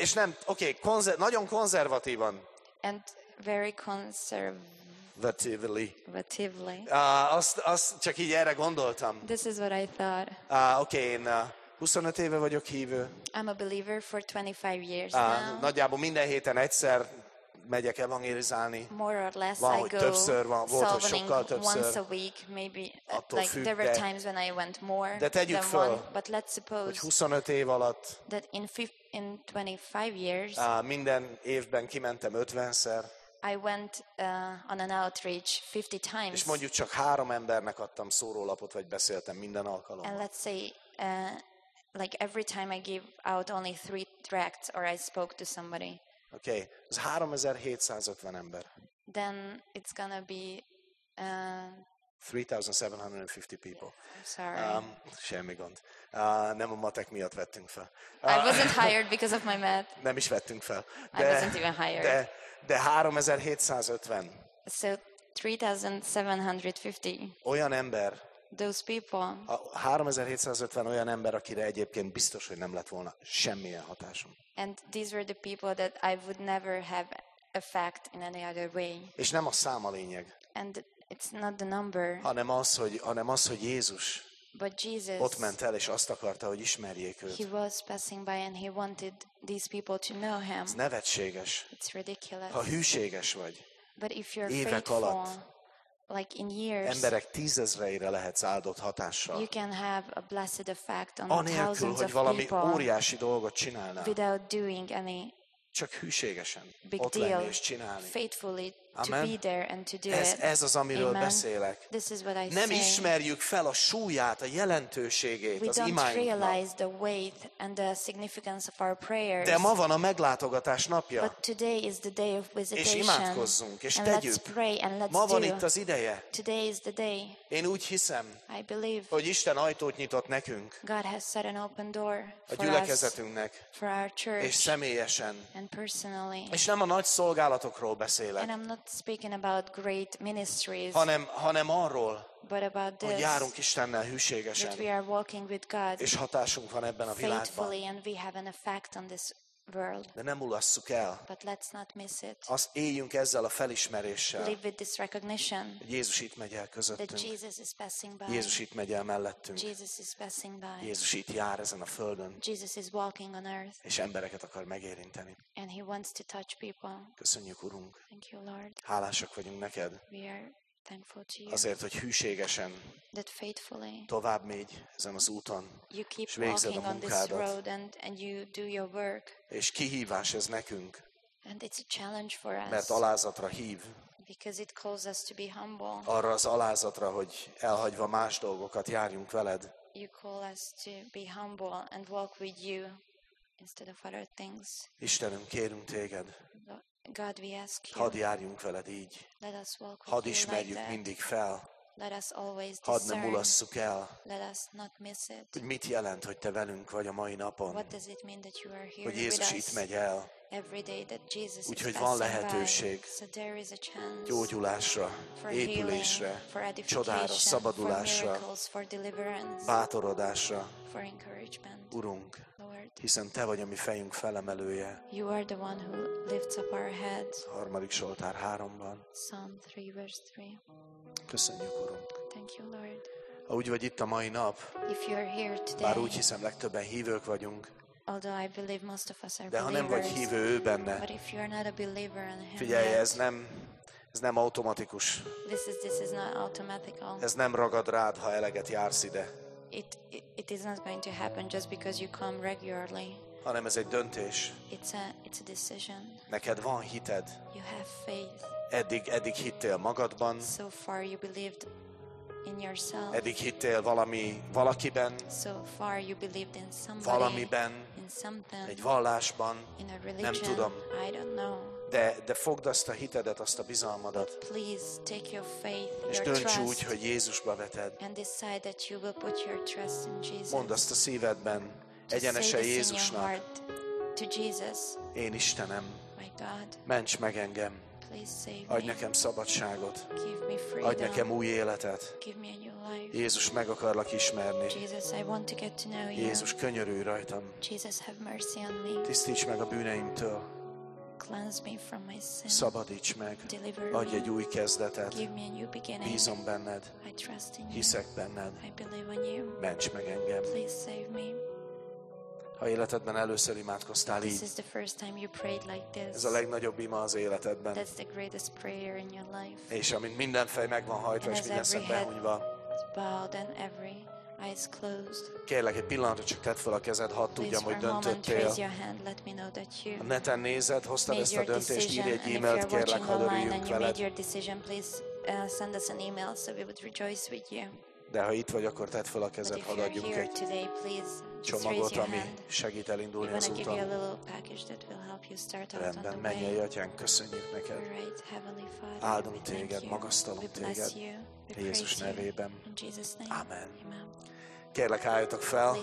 S1: nagyon konzervatívan.
S2: And very
S1: Conservatively.
S2: conservatively.
S1: Azt csak így erre gondoltam.
S2: This is what I thought.
S1: Én 25 éve vagyok hívő.
S2: I'm a believer for 25 years now.
S1: Nagyjából minden héten egyszer megyek evangelizálni.
S2: More or less
S1: Van,
S2: I
S1: hogy
S2: go
S1: többször van, volt, hogy
S2: solving
S1: sokkal többször.
S2: once a week, maybe
S1: Attól
S2: like
S1: függ,
S2: there were
S1: de-
S2: times when I went more
S1: de tegyük
S2: than
S1: föl,
S2: one. But let's
S1: Hogy
S2: suppose
S1: 25 év alatt
S2: that in 25 years
S1: minden évben kimentem 50-szer,
S2: I went on an outreach 50 times.
S1: és mondjuk csak 3 embernek adtam szórólapot, vagy beszéltem minden
S2: And
S1: alkalommal.
S2: let's say like every time I give out only 3 tracts or I spoke to somebody,
S1: Oké, ez 3750 ember.
S2: then it's gonna be
S1: 3750 people.
S2: I'm sorry.
S1: Semmi gond. Nem a matek miatt vettünk fel.
S2: I wasn't hired because of my math.
S1: Nem is vettünk fel.
S2: I wasn't even hired.
S1: De 3750
S2: So 3,750.
S1: olyan ember,
S2: Those people,
S1: 3750 olyan ember, akire egyébként biztos, hogy nem lett volna semmilyen hatásom.
S2: and these were the people that I would never have effect in any other way.
S1: És nem a szám a lényeg,
S2: And it's not the number,
S1: hanem az, hogy Jézus
S2: but Jesus,
S1: ott ment el, és azt akarta, hogy ismerjék
S2: he
S1: őt.
S2: was passing by and he wanted these people to know him.
S1: Ez nevetséges.
S2: It's ridiculous.
S1: Ha hűséges vagy,
S2: But if you're
S1: évek
S2: faithful,
S1: alatt
S2: like in years,
S1: emberek 10 000-eire lehetsz áldott hatással.
S2: you can have a blessed effect on
S1: Anélkül,
S2: thousands
S1: hogy
S2: of
S1: valami
S2: people
S1: óriási dolgot csinálnál.
S2: without doing any
S1: Csak hűségesen
S2: big
S1: ott
S2: deal,
S1: lenni és csinálni.
S2: faithfully to
S1: Amen.
S2: be there and to do it.
S1: Ez az, amiről
S2: Amen.
S1: beszélek.
S2: This is what I
S1: Nem
S2: say.
S1: ismerjük fel a súlyát, a jelentőségét
S2: We
S1: az
S2: don't
S1: imáinknak.
S2: realize the weight and the significance of our prayers.
S1: De ma van a meglátogatás napja.
S2: But today is the day of
S1: És
S2: visitation.
S1: imádkozzunk, és
S2: And
S1: tegyük.
S2: let's pray and let's
S1: Ma van
S2: do.
S1: itt az ideje.
S2: Today is the day.
S1: Én úgy hiszem,
S2: I believe
S1: hogy Isten ajtót nyitott nekünk,
S2: God has set an open door
S1: a
S2: for us,
S1: gyülekezetünknek,
S2: for our
S1: és
S2: church,
S1: személyesen.
S2: and personally.
S1: És nem a nagy szolgálatokról beszélek,
S2: And I'm not speaking about great ministries,
S1: hanem arról,
S2: but about
S1: hogy
S2: this,
S1: járunk Istennel
S2: that
S1: hűségesen,
S2: we are walking with God
S1: és hatásunk van ebben a világban.
S2: faithfully, and we have an effect on this world.
S1: De nem mulasszuk el.
S2: But let's not miss it.
S1: Azt éljünk ezzel a felismeréssel,
S2: Live with this recognition
S1: hogy Jézus itt megy el
S2: that
S1: közöttünk.
S2: Jesus is passing by.
S1: Jézus itt megy el mellettünk.
S2: Jesus is passing by.
S1: Jézus itt jár ezen a földön,
S2: Jesus is walking on earth,
S1: és embereket akar megérinteni.
S2: and he wants to touch people.
S1: Köszönjük, Urunk.
S2: Thank you, Lord.
S1: Hálásak vagyunk neked
S2: We are thankful to you
S1: azért, hogy hűségesen
S2: that faithfully
S1: tovább megy ezen az úton,
S2: you keep
S1: és végzed a
S2: walking on this
S1: munkádat.
S2: road, and you do your work.
S1: És kihívás ez nekünk,
S2: And it's a challenge for us
S1: mert alázatra hív.
S2: because it calls us to be humble.
S1: Arra az alázatra, hogy elhagyva más dolgokat járjunk veled.
S2: You call us to be humble and walk with you instead of other things.
S1: Istenünk, kérünk téged,
S2: God, we ask you,
S1: hadd járjunk veled így.
S2: let us walk with
S1: Hadd
S2: you like
S1: ismerjük
S2: that.
S1: mindig fel,
S2: Let us always
S1: hadd ne
S2: discern.
S1: mulasszuk el,
S2: Let us not miss it.
S1: hogy mit jelent, hogy te velünk vagy a mai napon.
S2: What does it mean that you are here
S1: Hogy Jézus
S2: with
S1: itt
S2: us
S1: megy el,
S2: every day, that Jesus
S1: úgyhogy
S2: is
S1: van
S2: passing
S1: lehetőség
S2: by. So there is a chance
S1: gyógyulásra,
S2: for healing,
S1: épülésre,
S2: for
S1: csodára,
S2: edification, for
S1: szabadulásra,
S2: miracles, for deliverance,
S1: bátorodásra.
S2: for encouragement.
S1: Urunk,
S2: Lord,
S1: hiszen te vagy a mi fejünk felemelője.
S2: you are the one who lifts up our heads.
S1: 3. Zsoltár 3-ban.
S2: Psalm 3 verse 3.
S1: Köszönjük, Urunk.
S2: Thank you, Lord.
S1: Ha úgy vagy itt a mai nap,
S2: If you are here
S1: bár
S2: today,
S1: úgy hiszem legtöbben hívők vagyunk,
S2: although I believe most of us are
S1: de ha nem vagy
S2: believers,
S1: hívő ő benne,
S2: but if you are not a believer in Him
S1: figyelj,
S2: yet,
S1: ez nem automatikus.
S2: this is not automatical.
S1: Ez nem ragad rád, ha eleget jársz ide,
S2: It is not going to happen just because you come regularly.
S1: hanem ez egy döntés.
S2: It's a decision.
S1: Neked van hited.
S2: You have faith.
S1: Eddig hittél magadban,
S2: So far you believed in yourself.
S1: eddig hittél valakiben,
S2: So far you believed in somebody,
S1: valamiben,
S2: in something,
S1: egy vallásban,
S2: in a
S1: nem
S2: religion.
S1: tudom.
S2: I don't know.
S1: De fogd azt a hitedet, azt a bizalmadat,
S2: Please take your faith,
S1: és
S2: your
S1: dönts
S2: trust,
S1: úgy, hogy Jézusba veted.
S2: and decide that you will put your trust in Jesus.
S1: Mondd azt a szívedben,
S2: Just say
S1: egyenesen
S2: this in your
S1: Jézusnak,
S2: heart to Jesus.
S1: én Istenem,
S2: My God,
S1: ments meg engem,
S2: please save
S1: adj
S2: me.
S1: nekem szabadságot,
S2: Give me freedom.
S1: adj nekem új életet.
S2: Give me a new life.
S1: Jézus, meg akarlak ismerni.
S2: Jesus, I want to get to know you.
S1: Jézus, könyörülj rajtam.
S2: Jesus, have mercy on me.
S1: Tisztíts meg a bűneimtől,
S2: Cleanse me from my sin.
S1: szabadíts meg,
S2: Deliver
S1: adj egy
S2: me.
S1: új kezdetet.
S2: Give me a new beginning.
S1: Bízom benned,
S2: I trust in you.
S1: hiszek benned,
S2: I believe in you.
S1: ments meg engem.
S2: Please save me.
S1: Ha életedben először imádkoztál
S2: This
S1: így,
S2: is the first time you prayed like this.
S1: ez a legnagyobb ima az életedben.
S2: That's the greatest prayer in your life.
S1: És amint minden fej meg van hajtva,
S2: And
S1: és
S2: as
S1: minden
S2: every
S1: szem
S2: head
S1: behunyva,
S2: is bowed and every eye is closed,
S1: kérlek, egy pillanatra csak tedd fel a kezed, hadd
S2: please
S1: tudjam,
S2: for
S1: hogy
S2: a moment
S1: döntöttél.
S2: raise your hand. Let me know that you
S1: A neten nézed, hoztad
S2: made
S1: ezt a
S2: your
S1: döntést, írj
S2: decision.
S1: egy
S2: And if
S1: e-mailt,
S2: you're
S1: kérlek,
S2: watching
S1: hadd
S2: online
S1: örüljünk
S2: and you made
S1: veled.
S2: your decision, please send us an email so we would rejoice with you.
S1: De ha itt vagy, akkor tedd fel a
S2: But
S1: kezed,
S2: if
S1: hadd
S2: you're
S1: adjunk
S2: here
S1: egy
S2: today, please just raise
S1: csomagot,
S2: your
S1: ami
S2: hand.
S1: segít
S2: We
S1: elindulni
S2: want
S1: az
S2: to give you a
S1: úton.
S2: little package that will help you start out on
S1: Rendben,
S2: the
S1: mennyei
S2: way.
S1: atyánk, köszönjük neked.
S2: Alright, Heavenly Father,
S1: Áldunk
S2: we thank
S1: téged,
S2: you.
S1: magasztalunk
S2: We bless
S1: téged.
S2: you. We
S1: Jézus
S2: praise you.
S1: nevében.
S2: In Jesus' name.
S1: Amen.
S2: Amen.
S1: Kérlek, álljatok fel.